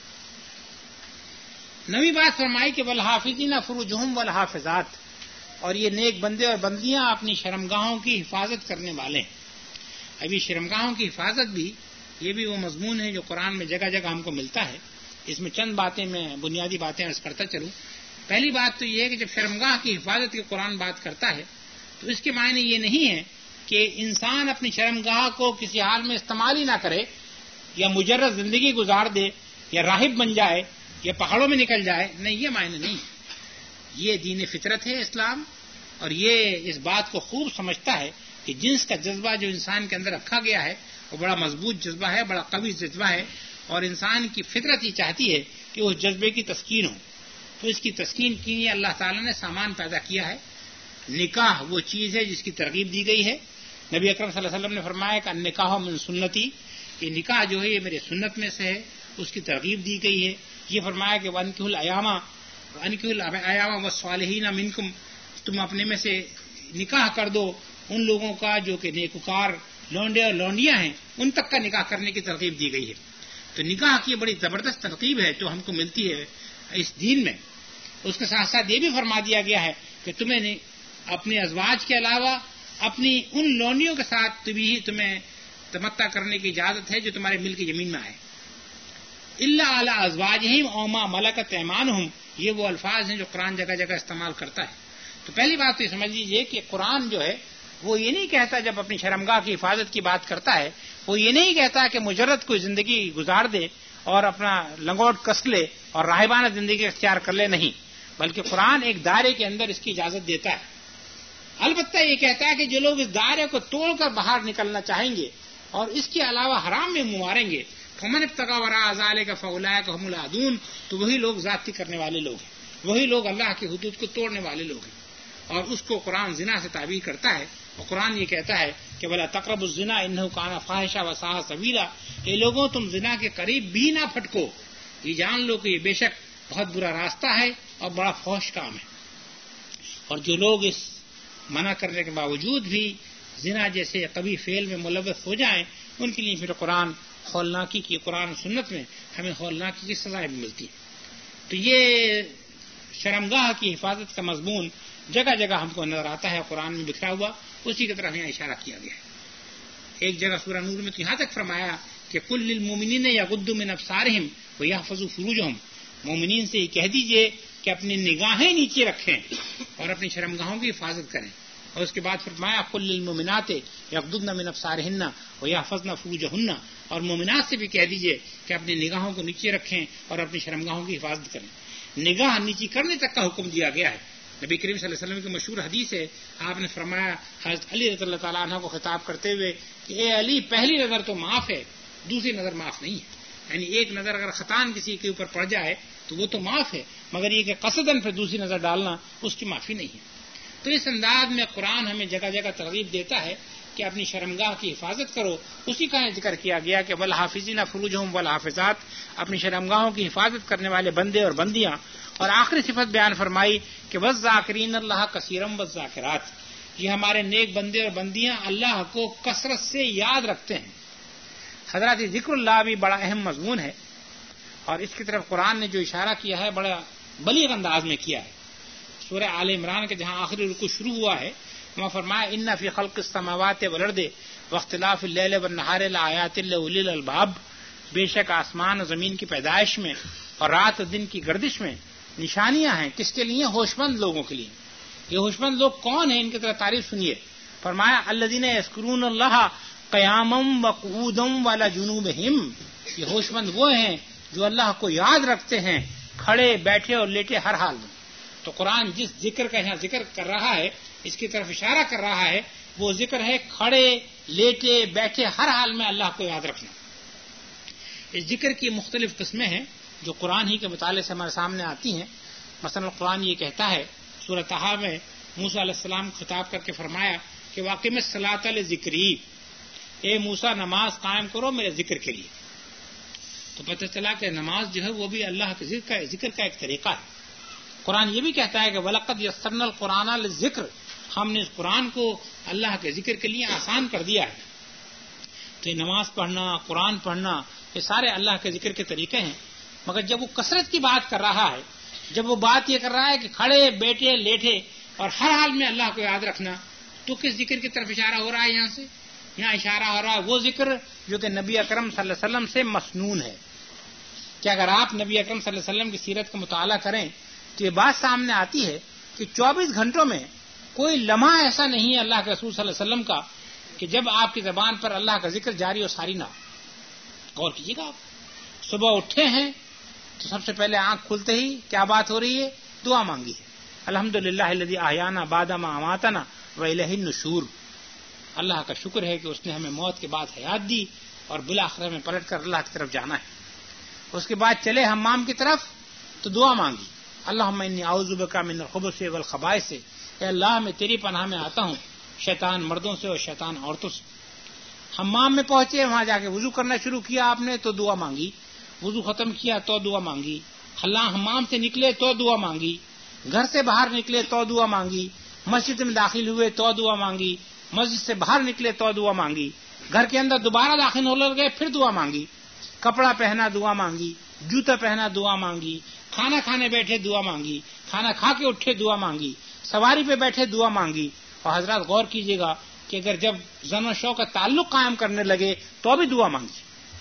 نویں بات فرمائی کہ والحافظین فروجہم والحافظات، اور یہ نیک بندے اور بندیاں اپنی شرمگاہوں کی حفاظت کرنے والے ہیں. ابھی شرمگاہوں کی حفاظت بھی یہ بھی وہ مضمون ہے جو قرآن میں جگہ جگہ ہم کو ملتا ہے. اس میں چند باتیں میں بنیادی باتیں عرض کرتا چلوں. پہلی بات تو یہ ہے کہ جب شرمگاہ کی حفاظت کی قرآن بات کرتا ہے تو اس کے معنی یہ نہیں ہے کہ انسان اپنی شرمگاہ کو کسی حال میں استعمال ہی نہ کرے یا مجرد زندگی گزار دے یا راہب بن جائے یا پہاڑوں میں نکل جائے. نہیں، یہ معنی نہیں. یہ دین فطرت ہے اسلام، اور یہ اس بات کو خوب سمجھتا ہے کہ جنس کا جذبہ جو انسان کے اندر رکھا گیا ہے وہ بڑا مضبوط جذبہ ہے، بڑا قوی جذبہ ہے، اور انسان کی فطرت یہ چاہتی ہے کہ اس جذبے کی تسکین ہو. تو اس کی تسکین کے لیے اللہ تعالیٰ نے سامان پیدا کیا ہے. نکاح وہ چیز ہے جس کی ترغیب دی گئی ہے. نبی اکرم صلی اللہ علیہ وسلم نے فرمایا کہ النکاح من سنتی، یہ نکاح جو ہے یہ میرے سنت میں سے ہے، اس کی ترغیب دی گئی ہے. یہ فرمایا کہ وانکحوا الایام وانکحوا الایام والصالحین منکم، تم اپنے میں سے نکاح کر دو ان لوگوں کا جو کہ نیکوکار لونڈے اور لونڈیاں ہیں، ان تک کا نکاح کرنے کی ترغیب دی گئی ہے. تو نکاح کی بڑی زبردست ترغیب ہے جو ہم کو ملتی ہے اس دین میں. اس کے ساتھ ساتھ یہ بھی فرما دیا گیا ہے کہ تمہیں اپنے ازواج کے علاوہ اپنی ان لونڈیوں کے ساتھ بھی تمہیں تمتع کرنے کی اجازت ہے جو تمہارے ملک کی زمین میں آئے. الا علی ازواجہم او ما ملکت ایمانہم، یہ وہ الفاظ ہیں جو قرآن جگہ جگہ استعمال کرتا ہے. تو پہلی بات تو یہ سمجھ لیجیے کہ قرآن جو ہے وہ یہ نہیں کہتا جب اپنی شرمگاہ کی حفاظت کی بات کرتا ہے، وہ یہ نہیں کہتا کہ مجرد کوئی زندگی گزار دے اور اپنا لنگوٹ کس لے اور راہبانہ زندگی اختیار کر لے، نہیں، بلکہ قرآن ایک دائرے کے اندر اس کی اجازت دیتا ہے۔ البتہ یہ کہتا ہے کہ جو لوگ اس دائرے کو توڑ کر باہر نکلنا چاہیں گے اور اس کے علاوہ حرام میں منہ ماریں گے، فمن ابتغى وراء ذلك فاولئك هم العادون، تو وہی لوگ زیادتی کرنے والے لوگ ہیں، وہی لوگ اللہ کی حدود کو توڑنے والے لوگ ہیں۔ اور اس کو قرآن زنا سے تعبیر کرتا ہے، اور قرآن یہ کہتا ہے کہ ولا تقربوا الزنا انه كان فاحشا وساء سبیلا، اے لوگوں تم زنا کے قریب بھی نہ پھٹکو، یہ جان لو کہ یہ بے شک بہت برا راستہ ہے اور بڑا فحش کام ہے۔ اور جو لوگ اس منع کرنے کے باوجود بھی زنا جیسے کبھی فعل میں ملوث ہو جائیں، ان کے لیے پھر قرآن ہولناکی کی، قرآن و سنت میں ہمیں ہولناکی کی سزائیں بھی ملتی ہیں۔ تو یہ شرمگاہ کی حفاظت کا مضمون جگہ جگہ ہم کو نظر آتا ہے قرآن میں بکھرا ہوا، اسی کی طرف یہاں اشارہ کیا گیا ہے۔ ایک جگہ سورہ نور میں تو یہاں تک فرمایا کہ قل للمؤمنین یغضوا من ابصارہم ویحفظوا فروجہم، مومنین سے یہ کہہ دیجئے کہ اپنی نگاہیں نیچے رکھیں اور اپنی شرمگاہوں کی حفاظت کریں، اور اس کے بعد فرمایا قل للمؤمنات یغضضن من ابصارہن ویحفظن فروجہن، اور مومنات سے بھی کہہ دیجئے کہ اپنی نگاہوں کو نیچے رکھیں اور اپنی شرمگاہوں کی حفاظت کریں۔ نگاہ نیچی کرنے تک کا حکم دیا گیا ہے۔ نبی کریم صلی اللہ علیہ وسلم کی مشہور حدیث ہے، آپ نے فرمایا حضرت علی رضی اللہ تعالیٰ عنہ کو خطاب کرتے ہوئے کہ اے علی، پہلی نظر تو معاف ہے، دوسری نظر معاف نہیں ہے، یعنی ایک نظر اگر خطان کسی کے اوپر پڑ جائے تو وہ تو معاف ہے، مگر یہ کہ قصداً پھر دوسری نظر ڈالنا اس کی معافی نہیں ہے۔ تو اس انداز میں قرآن ہمیں جگہ جگہ ترغیب دیتا ہے کہ اپنی شرمگاہ کی حفاظت کرو۔ اسی کا ذکر کیا گیا کہ والحافظین فروجہم والحافظات، اپنی شرمگاہوں کی حفاظت کرنے والے بندے اور بندیاں، اور آخری صفت بیان فرمائی کہ والذاکرین اللہ کثیرا والذاکرات، یہ ہمارے نیک بندے اور بندیاں اللہ کو کثرت سے یاد رکھتے ہیں۔ حضرات، ذکر اللہ بھی بڑا اہم مضمون ہے، اور اس کی طرف قرآن نے جو اشارہ کیا ہے بڑا بلیغ انداز میں کیا ہے۔ سورہ آل عمران کے جہاں آخری رکوع شروع ہوا ہے وہاں فرمایا ان فی خلق السماوات والارض واختلاف اللیل والنہار لآیات لأولی الالباب، بے شک آسمان اور زمین کی پیدائش میں اور رات اور دن کی گردش میں نشانیاں ہیں، کس کے لیے؟ ہوش مند لوگوں کے لیے۔ یہ ہوش مند لوگ کون ہیں؟ ان کی طرف تعریف سنیے۔ فرمایا الذین یذکرون اللہ قیاما وقعودا وعلی جنوبہم، یہ ہوش مند وہ ہیں جو اللہ کو یاد رکھتے ہیں کھڑے، بیٹھے اور لیٹے ہر حال میں۔ تو قرآن جس ذکر کا یہاں ذکر کر رہا ہے، اس کی طرف اشارہ کر رہا ہے، وہ ذکر ہے کھڑے، لیٹے، بیٹھے ہر حال میں اللہ کو یاد رکھنا۔ اس ذکر کی مختلف قسمیں ہیں جو قرآن ہی کے مطالعے سے ہمارے سامنے آتی ہیں۔ مثلا قرآن یہ کہتا ہے سورہ طٰہٰ میں موسیٰ علیہ السلام کو خطاب کر کے فرمایا کہ واقم الصلاۃ لذکری، اے موسیٰ نماز قائم کرو میرے ذکر کے لیے۔ تو پتہ چلا کہ نماز جو ہے وہ بھی اللہ کے ذکر کا ذکر کا ایک طریقہ ہے۔ قرآن یہ بھی کہتا ہے کہ وَلَقَدْ يَسَّرْنَا الْقُرْآنَ لِلذِّكْرِ، ہم نے اس قرآن کو اللہ کے ذکر کے لیے آسان کر دیا ہے۔ تو یہ نماز پڑھنا، قرآن پڑھنا، یہ سارے اللہ کے ذکر کے طریقے ہیں۔ مگر جب وہ کثرت کی بات کر رہا ہے، جب وہ بات یہ کر رہا ہے کہ کھڑے، بیٹھے، لیٹے اور ہر حال میں اللہ کو یاد رکھنا، تو کس ذکر کی طرف اشارہ ہو رہا ہے؟ یہاں سے یہاں اشارہ ہو رہا ہے وہ ذکر جو کہ نبی اکرم صلی اللہ علیہ وسلم سے مسنون ہے۔ کہ اگر آپ نبی اکرم صلی اللہ علیہ وسلم کی سیرت کا مطالعہ کریں تو یہ بات سامنے آتی ہے کہ چوبیس گھنٹوں میں کوئی لمحہ ایسا نہیں ہے اللہ کے رسول صلی اللہ علیہ وسلم کا کہ جب آپ کی زبان پر اللہ کا ذکر جاری اور ساری نہ ہو۔ غور کیجیے گا، آپ صبح اٹھے ہیں تو سب سے پہلے آنکھ کھلتے ہی کیا بات ہو رہی ہے؟ دعا مانگی ہے، الحمدللہ الذی احیانا بعد ما اماتنا والیہ النشور۔ اللہ کا شکر ہے کہ اس نے ہمیں موت کے بعد حیات دی اور بالآخرہ میں پلٹ کر اللہ کی طرف جانا ہے۔ اس کے بعد چلے حمام کی طرف تو دعا مانگی، اللہم انی اعوذ بک من الخبث والخبائث، اے اللہ میں تیری پناہ میں آتا ہوں شیطان مردوں سے اور شیطان عورتوں سے۔ حمام میں پہنچے، وہاں جا کے وضو کرنا شروع کیا آپ نے تو دعا مانگی، وضو ختم کیا تو دعا مانگی، اللہ حمام سے نکلے تو دعا مانگی، گھر سے باہر نکلے تو دعا مانگی، مسجد میں داخل ہوئے تو دعا مانگی، مسجد سے باہر نکلے تو دعا مانگی، گھر کے اندر دوبارہ داخل ہونے لگے پھر دعا مانگی، کپڑا پہنا دعا مانگی، جوتا پہنا دعا مانگی، کھانا کھانے بیٹھے دعا مانگی، کھانا کھا کے اٹھے دعا مانگی، سواری پہ بیٹھے دعا مانگی۔ اور حضرات غور کیجیے گا کہ اگر جب زن و شو کا تعلق قائم کرنے لگے تو بھی دعا مانگی۔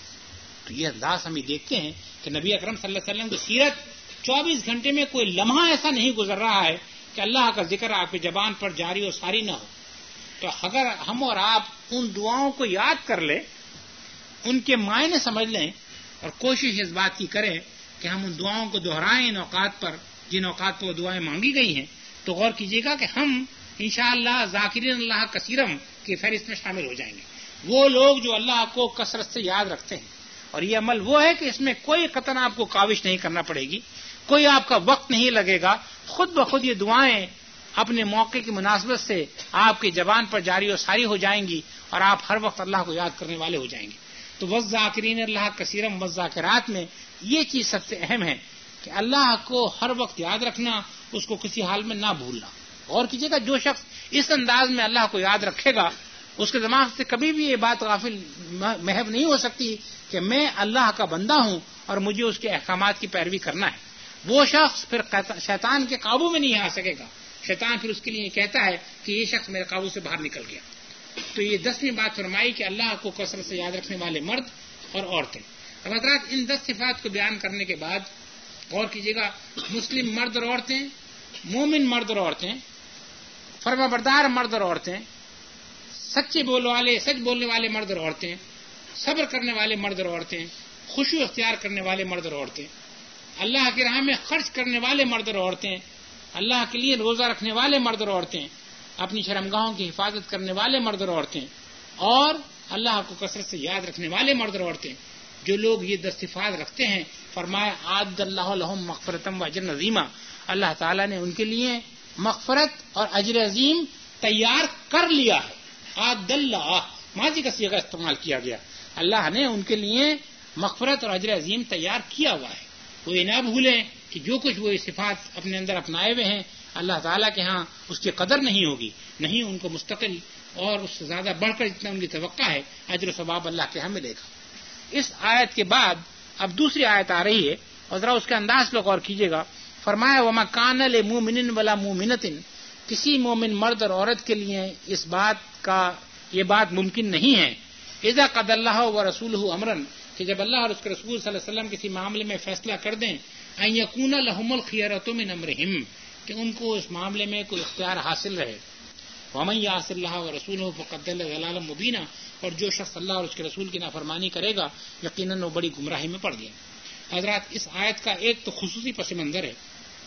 تو یہ انداز ہم یہ دیکھتے ہیں کہ نبی اکرم صلی اللہ علیہ وسلم کی سیرت چوبیس گھنٹے میں کوئی لمحہ ایسا نہیں گزر رہا ہے کہ اللہ کا ذکر آپ کی زبان پر جاری اور ساری نہ ہو۔ تو اگر ہم اور آپ ان دعاؤں کو یاد کر لیں، ان کے معنی سمجھ لیں اور کوشش اس بات کی کریں کہ ہم ان دعاؤں کو دہرائیں ان اوقات پر جن اوقات پر وہ دعائیں مانگی گئی ہیں، تو غور کیجیے گا کہ ہم انشاءاللہ ذاکرین اللہ کثیرم کی فہرست میں شامل ہو جائیں گے، وہ لوگ جو اللہ کو کثرت سے یاد رکھتے ہیں۔ اور یہ عمل وہ ہے کہ اس میں کوئی قطعاً آپ کو کاوش نہیں کرنا پڑے گی، کوئی آپ کا وقت نہیں لگے گا، خود بخود یہ دعائیں اپنے موقع کی مناسبت سے آپ کی زبان پر جاری و ساری ہو جائیں گی اور آپ ہر وقت اللہ کو یاد کرنے والے ہو جائیں گے۔ تو والذاکرین اللہ کثیرا والذاکرات میں یہ چیز سب سے اہم ہے کہ اللہ کو ہر وقت یاد رکھنا، اس کو کسی حال میں نہ بھولنا۔ اور کیجیے گا جو شخص اس انداز میں اللہ کو یاد رکھے گا، اس کے دماغ سے کبھی بھی یہ بات غافل محو نہیں ہو سکتی کہ میں اللہ کا بندہ ہوں اور مجھے اس کے احکامات کی پیروی کرنا ہے۔ وہ شخص پھر شیطان کے قابو میں نہیں آ سکے گا، شیطان پھر اس کے لیے کہتا ہے کہ یہ شخص میرے قابو سے باہر نکل گیا۔ تو یہ دسویں بات فرمائی کہ اللہ کو کثرت سے یاد رکھنے والے مرد اور عورتیں۔ اب حضرات ان دس صفات کو بیان کرنے کے بعد غور کیجیے گا، مسلم مرد اور عورتیں، مومن مرد اور عورتیں، فرما بردار مرد اور عورتیں، سچے بولنے والے سچ بولنے والے مرد اور عورتیں، صبر کرنے والے مرد اور عورتیں، خشوع اختیار کرنے والے مرد اور عورتیں، اللہ کی راہ میں خرچ کرنے والے مرد اور عورتیں، اللہ کے لیے روزہ رکھنے والے مرد اور عورتیں، اپنی شرمگاہوں کی حفاظت کرنے والے مرد اور عورتیں، اور اللہ کو کثرت سے یاد رکھنے والے مرد اور عورتیں۔ جو لوگ یہ دس صفات رکھتے ہیں، فرمایا اعد اللہ لہم مغفرۃ و اجر عظیما، اللہ تعالیٰ نے ان کے لیے مغفرت اور اجر عظیم تیار کر لیا ہے۔ اعد اللہ ماضی کا صیغہ استعمال کیا گیا، اللہ نے ان کے لیے مغفرت اور اجر عظیم تیار کیا ہوا ہے۔ وہ یہ نہ بھولیں کہ جو کچھ وہ صفات اپنے اندر اپنائے ہوئے ہیں، اللہ تعالیٰ کے ہاں اس کی قدر نہیں ہوگی، نہیں ان کو مستقل اور اس سے زیادہ بڑھ کر جتنا ان کی توقع ہے اجر و ثواب اللہ کے ہاں ملے گا۔ اس آیت کے بعد اب دوسری آیت آ رہی ہے اور ذرا اس کے انداز پہ غور کیجیے گا۔ فرمایا وما کان لمؤمن ولا مؤمنۃ، کسی مومن مرد اور عورت کے لیے اس بات کا یہ بات ممکن نہیں ہے، اذا قضى اللہ ورسولہ امرا، کہ جب اللہ اور اس کے رسول صلی اللہ علیہ وسلم کسی معاملے میں فیصلہ کر دیں، ان یکون لهم الخیرۃ من امرہم، کہ ان کو اس معاملے میں کوئی اختیار حاصل رہے۔ ومن یعص اللہ ورسولہ فقد ضل ضلالا مبینا، اور جو شخص اللہ اور اس کے رسول کی نافرمانی کرے گا یقیناً وہ بڑی گمراہی میں پڑ گیا۔ حضرات اس آیت کا ایک تو خصوصی پس منظر ہے،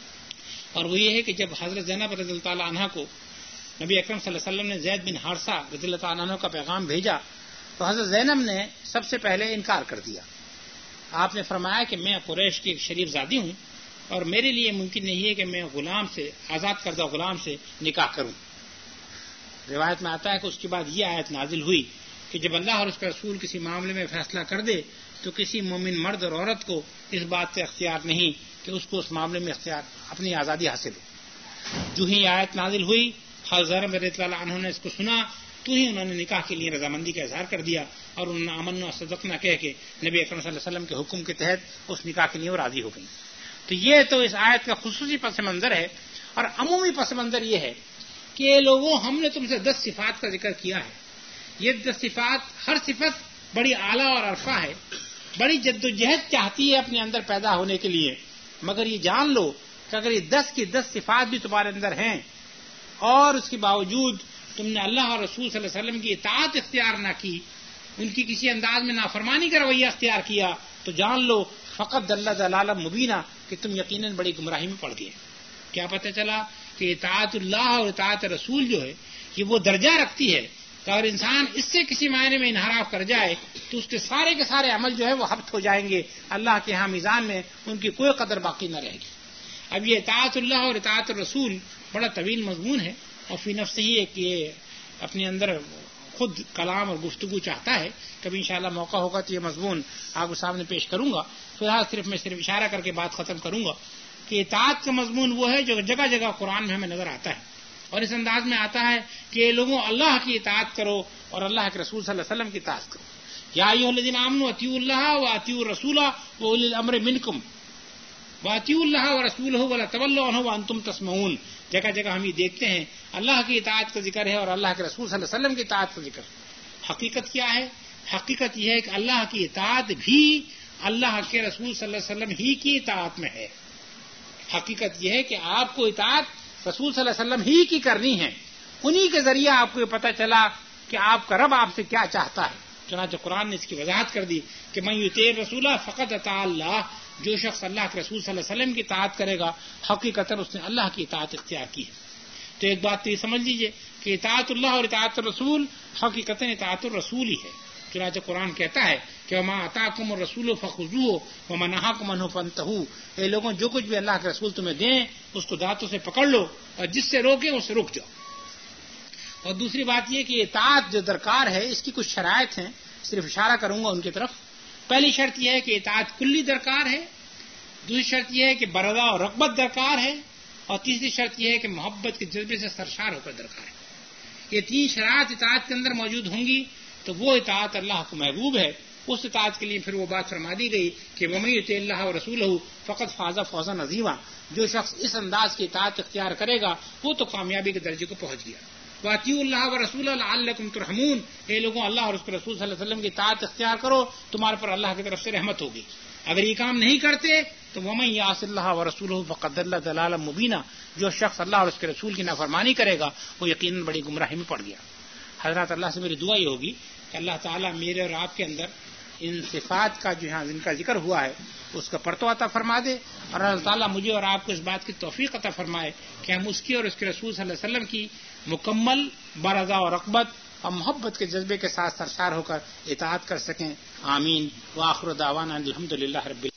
اور وہ یہ ہے کہ جب حضرت زینب رضی اللہ تعالیٰ عنہ کو نبی اکرم صلی اللہ علیہ وسلم نے زید بن حارثہ رضی اللہ تعالیٰ عنہ کا پیغام بھیجا تو حضرت زینب نے سب سے پہلے انکار کر دیا۔ آپ نے فرمایا کہ میں قریش کی ایک شریف زادی ہوں اور میرے لیے ممکن نہیں ہے کہ میں غلام سے آزاد کردہ غلام سے نکاح کروں۔ روایت میں آتا ہے کہ اس کے بعد یہ آیت نازل ہوئی کہ جب اللہ اور اس کا رسول کسی معاملے میں فیصلہ کر دے تو کسی مومن مرد اور عورت کو اس بات سے اختیار نہیں کہ اس کو اس معاملے میں اختیار اپنی آزادی حاصل ہو۔ جو ہی آیت نازل ہوئی حضرت زینب رضی اللہ عنہ نے اس کو سنا تو ہی انہوں نے نکاح کے لیے رضامندی کا اظہار کر دیا اور انہوں نے آمنا صدقنا کہہ کے نبی اکرم صلی اللہ علیہ وسلم کے حکم کے تحت اس نکاح کے لیے وہ راضی ہو گئی۔ تو یہ تو اس آیت کا خصوصی پس منظر ہے، اور عمومی پس منظر یہ ہے کہ لوگوں ہم نے تم سے دس صفات کا ذکر کیا ہے۔ یہ دس صفات ہر صفت بڑی اعلیٰ اور عرفہ ہے، بڑی جد و جہد چاہتی ہے اپنے اندر پیدا ہونے کے لیے، مگر یہ جان لو کہ اگر یہ دس کی دس صفات بھی تمہارے اندر ہیں اور اس کے باوجود تم نے اللہ اور رسول صلی اللہ علیہ وسلم کی اطاعت اختیار نہ کی، ان کی کسی انداز میں نافرمانی کا رویہ اختیار کیا، تو جان لو فقط ضل ضلالا مبینہ کہ تم یقیناً بڑی گمراہی میں پڑ گئے۔ کیا پتہ چلا کہ اطاعت اللہ اور اطاعت رسول جو ہے یہ وہ درجہ رکھتی ہے کہ اگر انسان اس سے کسی معنی میں انحراف کر جائے تو اس کے سارے کے سارے عمل جو ہے وہ ہبط ہو جائیں گے، اللہ کے ہاں میزان میں ان کی کوئی قدر باقی نہ رہے گی۔ اب یہ اطاعت اللہ اور اطاعت الرسول بڑا طویل مضمون ہے اور فی نفس ہی ایک یہ اپنے اندر خود کلام اور گفتگو چاہتا ہے۔ کبھی انشاءاللہ موقع ہوگا تو یہ مضمون آپ کے سامنے پیش کروں گا، فی الحال صرف میں صرف اشارہ کر کے بات ختم کروں گا کہ اطاعت کا مضمون وہ ہے جو جگہ جگہ قرآن میں ہمیں نظر آتا ہے، اور اس انداز میں آتا ہے کہ لوگوں اللہ کی اطاعت کرو اور اللہ کے رسول صلی اللہ علیہ وسلم کی اطاعت کرو۔ یا ایھا الذین آمنوا اطیعوا اللہ واطیعوا الرسول واولی الامر منکم واطیعوا اللہ ورسولہ ولا تولوا عنہ وانتم تسمعون۔ جگہ جگہ ہم یہ دیکھتے ہیں اللہ کی اطاعت کا ذکر ہے اور اللہ کے رسول صلی اللہ علیہ وسلم کی اطاعت کا ذکر۔ حقیقت کیا ہے؟ حقیقت یہ ہے کہ اللہ کی اطاعت بھی اللہ کے رسول صلی اللہ علیہ وسلم ہی کی اطاعت میں ہے۔ حقیقت یہ ہے کہ آپ کو اطاعت رسول صلی اللہ علیہ وسلم ہی کی کرنی ہے، انہی کے ذریعے آپ کو یہ پتہ چلا کہ آپ کا رب آپ سے کیا چاہتا ہے. چنانچہ قرآن نے اس کی وضاحت کر دی کہ من یطیع الرسول فقد اطاع اللہ، جو شخص اللہ کے رسول صلی اللہ علیہ وسلم کی اطاعت کرے گا حقیقتاً اس نے اللہ کی اطاعت اختیار کی ہے. تو ایک بات تو یہ سمجھ لیجئے کہ اطاعت اللہ اور اطاعت الرسول حقیقتاً اطاعت الرسول ہی ہے. چنانچہ قرآن کہتا ہے کہ وما آتاکم الرسول فخذوہ وما نہاکم عنہ فانتہوا، اے لوگوں جو کچھ بھی اللہ کے رسول تمہیں دیں اس کو دانتوں سے پکڑ لو اور جس سے روکیں اس سے رک جاؤ. اور دوسری بات یہ کہ اطاعت جو درکار ہے اس کی کچھ شرائط ہیں، صرف اشارہ کروں گا ان کی طرف. پہلی شرط یہ ہے کہ اطاعت کلی درکار ہے، دوسری شرط یہ ہے کہ برضا اور رغبت درکار ہے، اور تیسری شرط یہ ہے کہ محبت کے جذبے سے سرشار ہو کر درکار ہے. یہ تین شرائط اطاعت کے اندر موجود ہوں گی تو وہ اطاعت اللہ کو محبوب ہے. اس اطاعت کے لیے پھر وہ بات فرما دی گئی کہ وَمَن یُطِعِ اللَّهَ وَرَسُولَهُ فَقَدْ فَازَ فَوْزًا عَظِیمًا، جو شخص اس انداز کی اطاعت اختیار کرے گا وہ تو کامیابی کے درجے کو پہنچ گیا. وَأَطِیعُوا اللَّهَ وَرَسُولَهُ لَعَلَّکُمْ تُرْحَمُونَ، اے لوگوں اللہ اور اس کے رسول صلی اللہ علیہ وسلم کی اطاعت اختیار کرو تمہارے پر اللہ کی طرف سے رحمت ہوگی. اگر یہ کام نہیں کرتے تو وَمَن یعص اللَّهَ وَرَسُولَهُ فَقَدْ ضَلَّ ضَلَالًا مُبِینًا، جو شخص اللہ اور اس کے رسول کی نافرمانی کرے گا وہ یقیناً بڑی گمراہی میں پڑ گیا. حضرات اللہ سے میری دعا یہ ہوگی کہ اللہ تعالیٰ میرے اور آپ کے اندر ان صفات کا جو یہاں جن کا ذکر ہوا ہے اس کا پرتو عطا فرما دے، اور اللہ تعالیٰ مجھے اور آپ کو اس بات کی توفیق عطا فرمائے کہ ہم اس کی اور اس کے رسول صلی اللہ علیہ وسلم کی مکمل برضا اور رغبت اور محبت کے جذبے کے ساتھ سرشار ہو کر اطاعت کر سکیں. آمین. وآخر دعوانا الحمد للہ رب